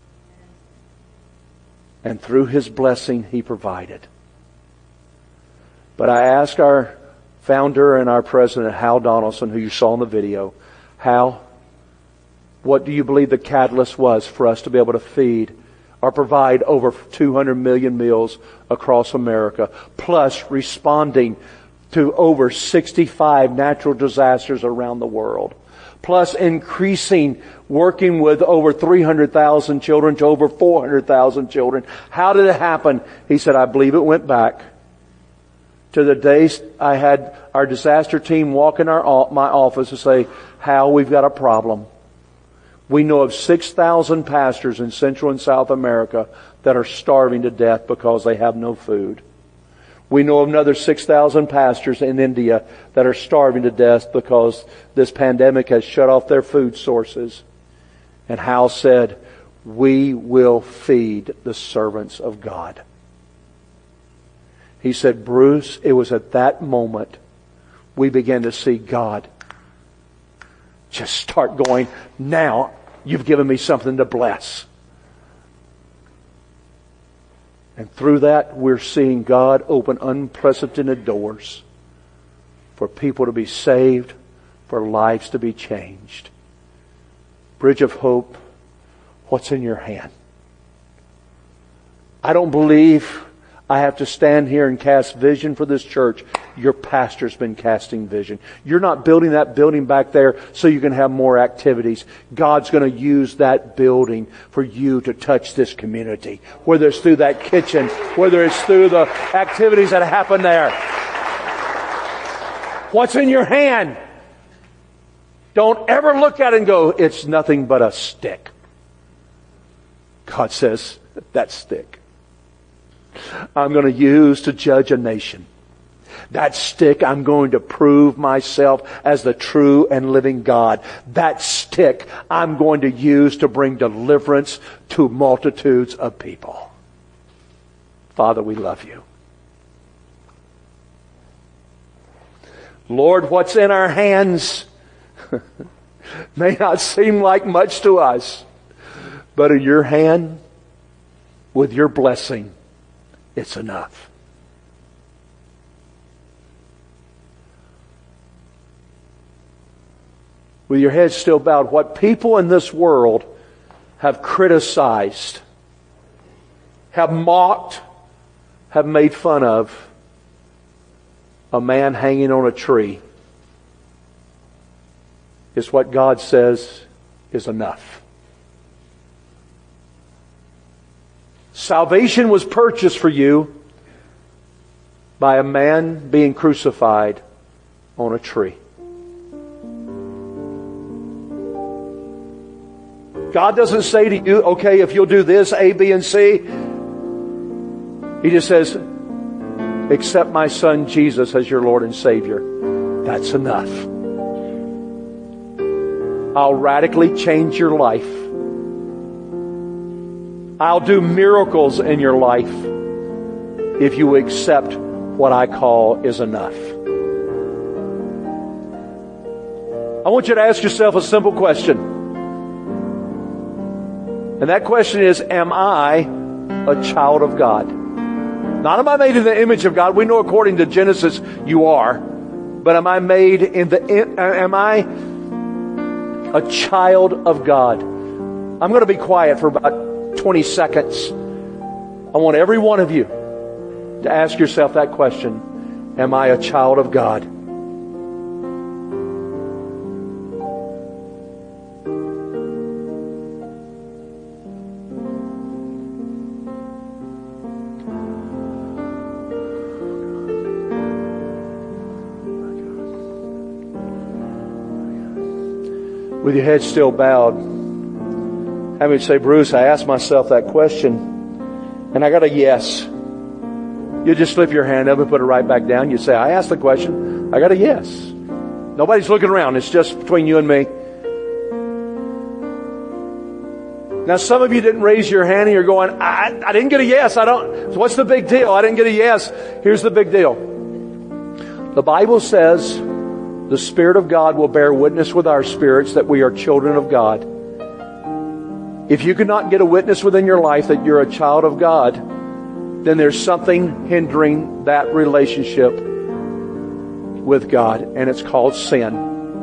And through His blessing, He provided. But I asked our founder and our president, Hal Donaldson, who you saw in the video, Hal, what do you believe the catalyst was for us to be able to feed or provide over two hundred million meals across America, plus responding to over sixty-five natural disasters around the world? Plus increasing, working with over three hundred thousand children to over four hundred thousand children. How did it happen? He said, I believe it went back to the days I had our disaster team walk in our my office and say, Hal, we've got a problem. We know of six thousand pastors in Central and South America that are starving to death because they have no food. We know of another six thousand pastors in India that are starving to death because this pandemic has shut off their food sources. And Hal said, we will feed the servants of God. He said, Bruce, it was at that moment we began to see God just start going, now you've given me something to bless. And through that, we're seeing God open unprecedented doors for people to be saved, for lives to be changed. Bridge of Hope, what's in your hand? I don't believe I have to stand here and cast vision for this church. Your pastor's been casting vision. You're not building that building back there so you can have more activities. God's going to use that building for you to touch this community. Whether it's through that kitchen, whether it's through the activities that happen there. What's in your hand? Don't ever look at it and go, it's nothing but a stick. God says, that stick I'm going to use to judge a nation. That stick I'm going to prove myself as the true and living God. That stick I'm going to use to bring deliverance to multitudes of people. Father, we love you. Lord, what's in our hands may not seem like much to us, but in your hand, with your blessing, it's enough. With your head still bowed, what people in this world have criticized, have mocked, have made fun of, a man hanging on a tree, is what God says is enough. Salvation was purchased for you by a man being crucified on a tree. God doesn't say to you, okay, if you'll do this, A, B, and C. He just says, accept my son Jesus as your Lord and Savior. That's enough. I'll radically change your life. I'll do miracles in your life if you accept what I call is enough. I want you to ask yourself a simple question. And that question is, am I a child of God? Not am I made in the image of God. We know according to Genesis you are. But am I made in the, am I a child of God? I'm going to be quiet for about twenty seconds. I want every one of you to ask yourself that question. Am I a child of God? With your head still bowed, I would say, Bruce, I asked myself that question and I got a yes. You just slip your hand up and put it right back down. You say, I asked the question, I got a yes. Nobody's looking around. It's just between you and me. Now, some of you didn't raise your hand and you're going, I, I didn't get a yes. I don't. So what's the big deal? I didn't get a yes. Here's the big deal. The Bible says the Spirit of God will bear witness with our spirits that we are children of God. If you cannot get a witness within your life that you're a child of God, then there's something hindering that relationship with God, and it's called sin.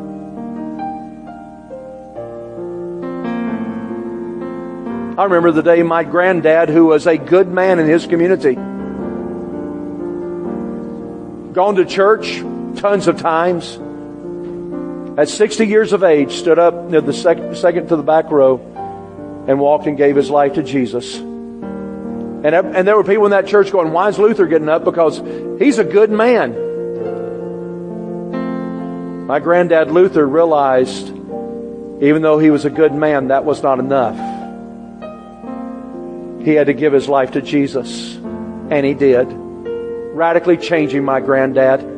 I remember the day my granddad, who was a good man in his community, gone to church tons of times, at sixty years of age, stood up near the second, second to the back row and walked and gave his life to Jesus. And, and there were people in that church going, why is Luther getting up? Because he's a good man. My granddad Luther realized, even though he was a good man, that was not enough. He had to give his life to Jesus. And he did. Radically changing my granddad.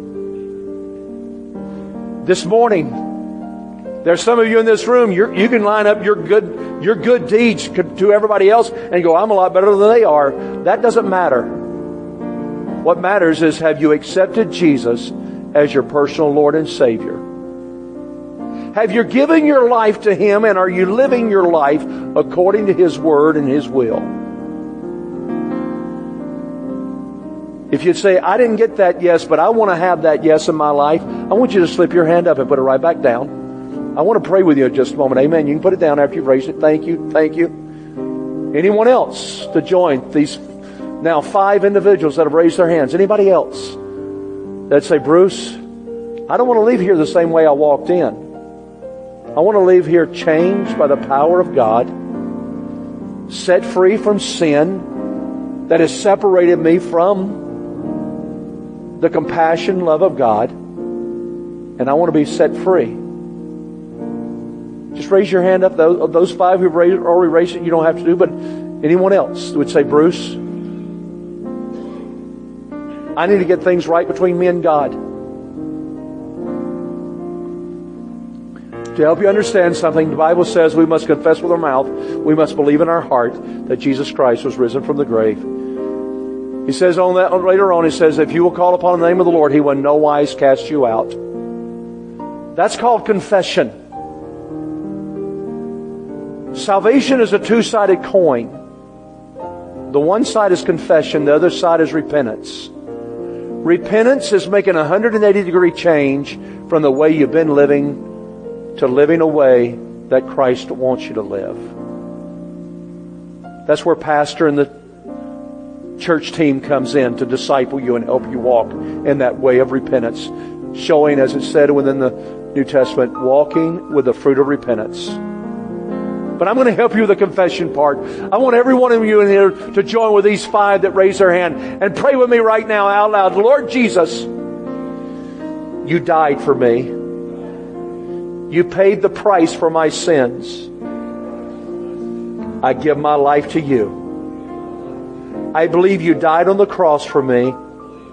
This morning, there's some of you in this room, you're, you can line up your good, your good deeds to everybody else and go, I'm a lot better than they are. That doesn't matter. What matters is, have you accepted Jesus as your personal Lord and Savior? Have you given your life to Him, and are you living your life according to His Word and His will? If you'd say, I didn't get that yes, but I want to have that yes in my life, I want you to slip your hand up and put it right back down. I want to pray with you in just a moment. Amen. You can put it down after you've raised it. Thank you. Thank you. Anyone else to join these now five individuals that have raised their hands? Anybody else that say, Bruce, I don't want to leave here the same way I walked in. I want to leave here changed by the power of God, set free from sin that has separated me from the compassion, love of God, and I want to be set free. Just raise your hand up. Those, those five who've raised, already raised it, you don't have to do, but anyone else would say, Bruce, I need to get things right between me and God. To help you understand something, the Bible says we must confess with our mouth, we must believe in our heart that Jesus Christ was risen from the grave. He says on that later on, he says, if you will call upon the name of the Lord, He will in no wise cast you out. That's called confession. Salvation is a two-sided coin. The one side is confession, the other side is repentance. Repentance is making a one hundred eighty degree change from the way you've been living to living a way that Christ wants you to live. That's where pastor and the church team comes in to disciple you and help you walk in that way of repentance, showing, as it said within the New Testament, walking with the fruit of repentance. But I'm going to help you with the confession part. I want every one of you in here to join with these five that raise their hand and pray with me right now out loud. Lord Jesus, You died for me. You paid the price for my sins. I give my life to You. I believe You died on the cross for me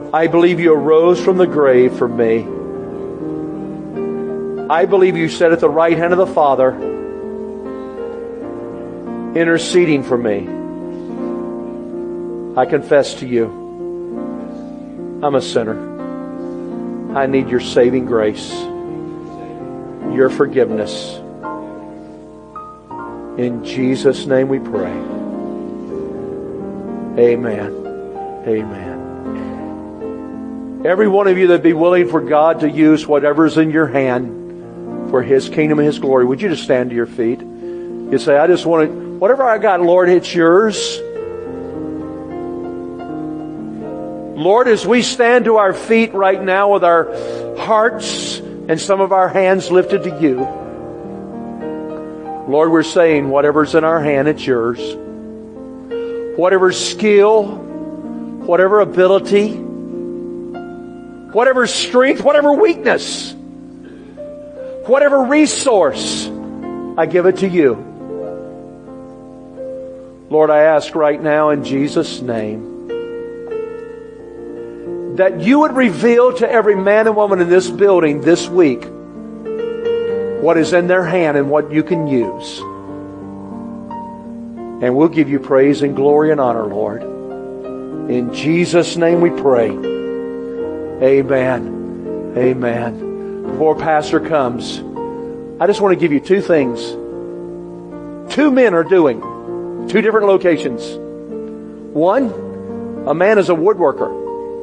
I believe you arose from the grave for me. I believe you sat at the right hand of the Father, interceding for me. I confess to you, I'm a sinner. I need your saving grace, your forgiveness. In Jesus' name we pray. Amen. Amen. Every one of you that be willing for God to use whatever's in your hand for His kingdom and His glory, would you just stand to your feet? You say, I just want to, whatever I got, Lord, it's yours. Lord, as we stand to our feet right now with our hearts and some of our hands lifted to you, Lord, we're saying whatever's in our hand, it's yours. Whatever skill, whatever ability, whatever strength, whatever weakness, whatever resource, I give it to you. Lord, I ask right now in Jesus' name that you would reveal to every man and woman in this building this week what is in their hand and what you can use. And we'll give you praise and glory and honor, Lord. In Jesus' name we pray. Amen. Amen. Before Pastor comes, I just want to give you two things. Two men are doing. Two different locations. One, a man is a woodworker.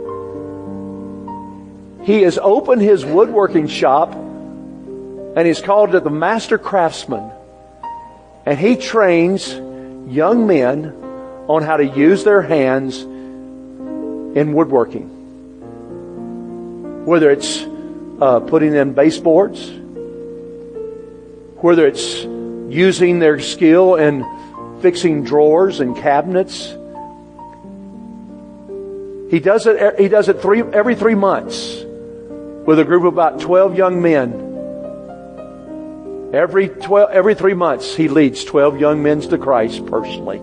He has opened his woodworking shop and he's called it the Master Craftsman. And he trains young men on how to use their hands in woodworking. Whether it's uh, putting in baseboards, whether it's using their skill in fixing drawers and cabinets. He does it. He does it three every three months with a group of about twelve young men. Every twelve, every three months, he leads twelve young men to Christ personally.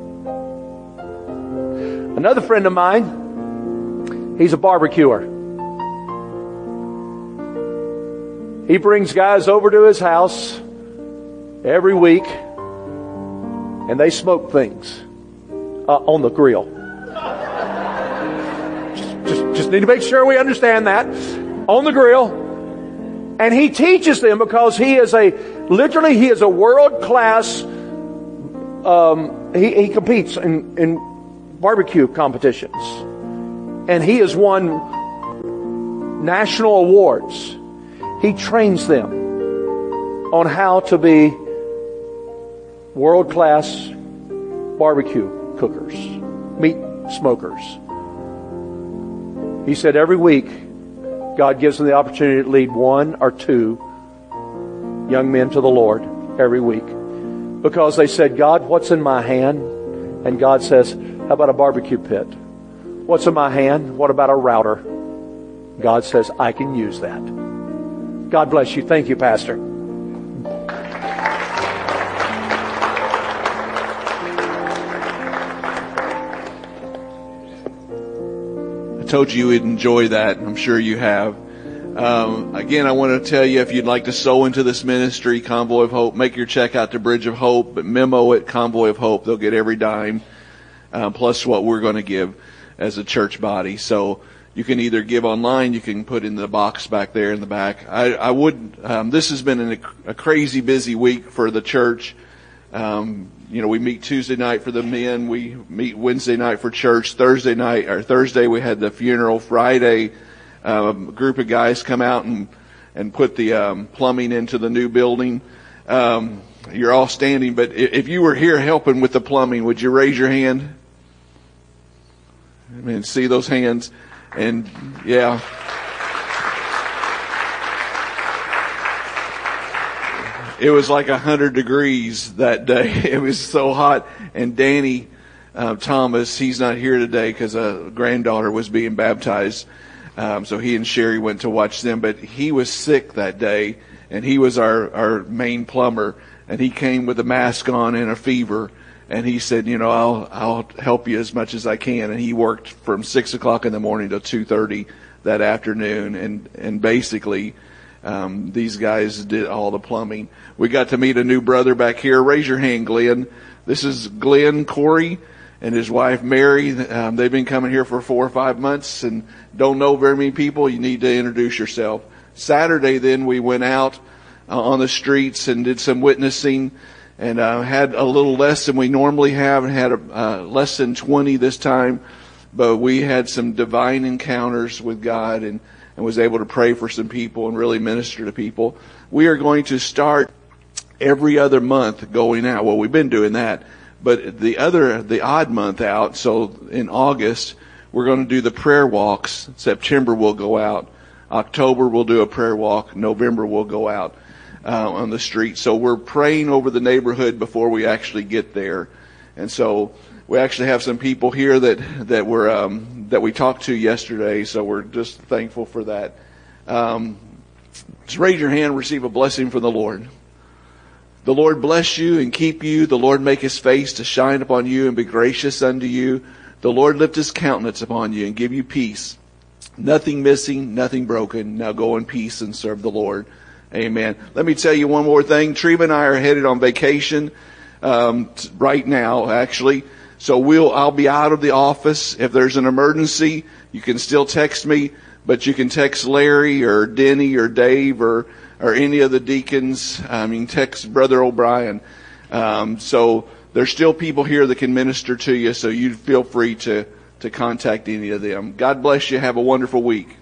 Another friend of mine, he's a barbecuer. He brings guys over to his house every week, and they smoke things uh, on the grill. just, just, just need to make sure we understand that. On the grill. And he teaches them because he is a, literally he is a world-class, um, he, he competes in, in barbecue competitions. And he has won national awards. He trains them on how to be world-class barbecue cookers, meat smokers. He said every week, God gives them the opportunity to lead one or two young men to the Lord every week. Because they said, God, what's in my hand? And God says, how about a barbecue pit? What's in my hand? What about a router? God says, I can use that. God bless you. Thank you, Pastor. I told you you'd enjoy that, and I'm sure you have. Um, again, I want to tell you, if you'd like to sow into this ministry, Convoy of Hope, make your check out to Bridge of Hope, but memo it Convoy of Hope. They'll get every dime, uh, plus what we're going to give as a church body. So you can either give online, you can put in the box back there in the back. I, I would, um, this has been an, a crazy busy week for the church. Um, you know, we meet Tuesday night for the men. We meet Wednesday night for church. Thursday night, or Thursday, we had the funeral. Friday, um, a group of guys come out and, and put the, um, plumbing into the new building. Um, you're all standing, but if you were here helping with the plumbing, would you raise your hand? I mean, see those hands? And yeah. It was like a hundred degrees that day. It was so hot. And Danny uh, Thomas, he's not here today because a granddaughter was being baptized. Um, so he and Sherry went to watch them. But he was sick that day, and he was our, our main plumber. And he came with a mask on and a fever. And he said, you know, I'll, I'll help you as much as I can. And he worked from six o'clock in the morning till two thirty that afternoon. And, and basically, um, these guys did all the plumbing. We got to meet a new brother back here. Raise your hand, Glenn. This is Glenn Corey and his wife Mary. Um, they've been coming here for four or five months and don't know very many people. You need to introduce yourself. Saturday, then we went out uh, on the streets and did some witnessing. And uh, had a little less than we normally have, and had a, uh, less than twenty this time. But we had some divine encounters with God, and, and was able to pray for some people and really minister to people. We are going to start every other month going out. Well, we've been doing that, but the other, the odd month out. So in August, we're going to do the prayer walks. September we'll go out. October we'll do a prayer walk. November we'll go out. Uh, on the street. So we're praying over the neighborhood before we actually get there. And so we actually have some people here that, that were, um, that we talked to yesterday. So we're just thankful for that. Um, just raise your hand and receive a blessing from the Lord. The Lord bless you and keep you. The Lord make his face to shine upon you and be gracious unto you. The Lord lift his countenance upon you and give you peace. Nothing missing, nothing broken. Now go in peace and serve the Lord. Amen. Let me tell you one more thing. Treva and I are headed on vacation um, t- right now, actually. So we'll I'll be out of the office. If there's an emergency, you can still text me, but you can text Larry or Denny or Dave or or any of the deacons. Um, you can text Brother O'Brien. Um, so there's still people here that can minister to you. So you feel free to to contact any of them. God bless you. Have a wonderful week.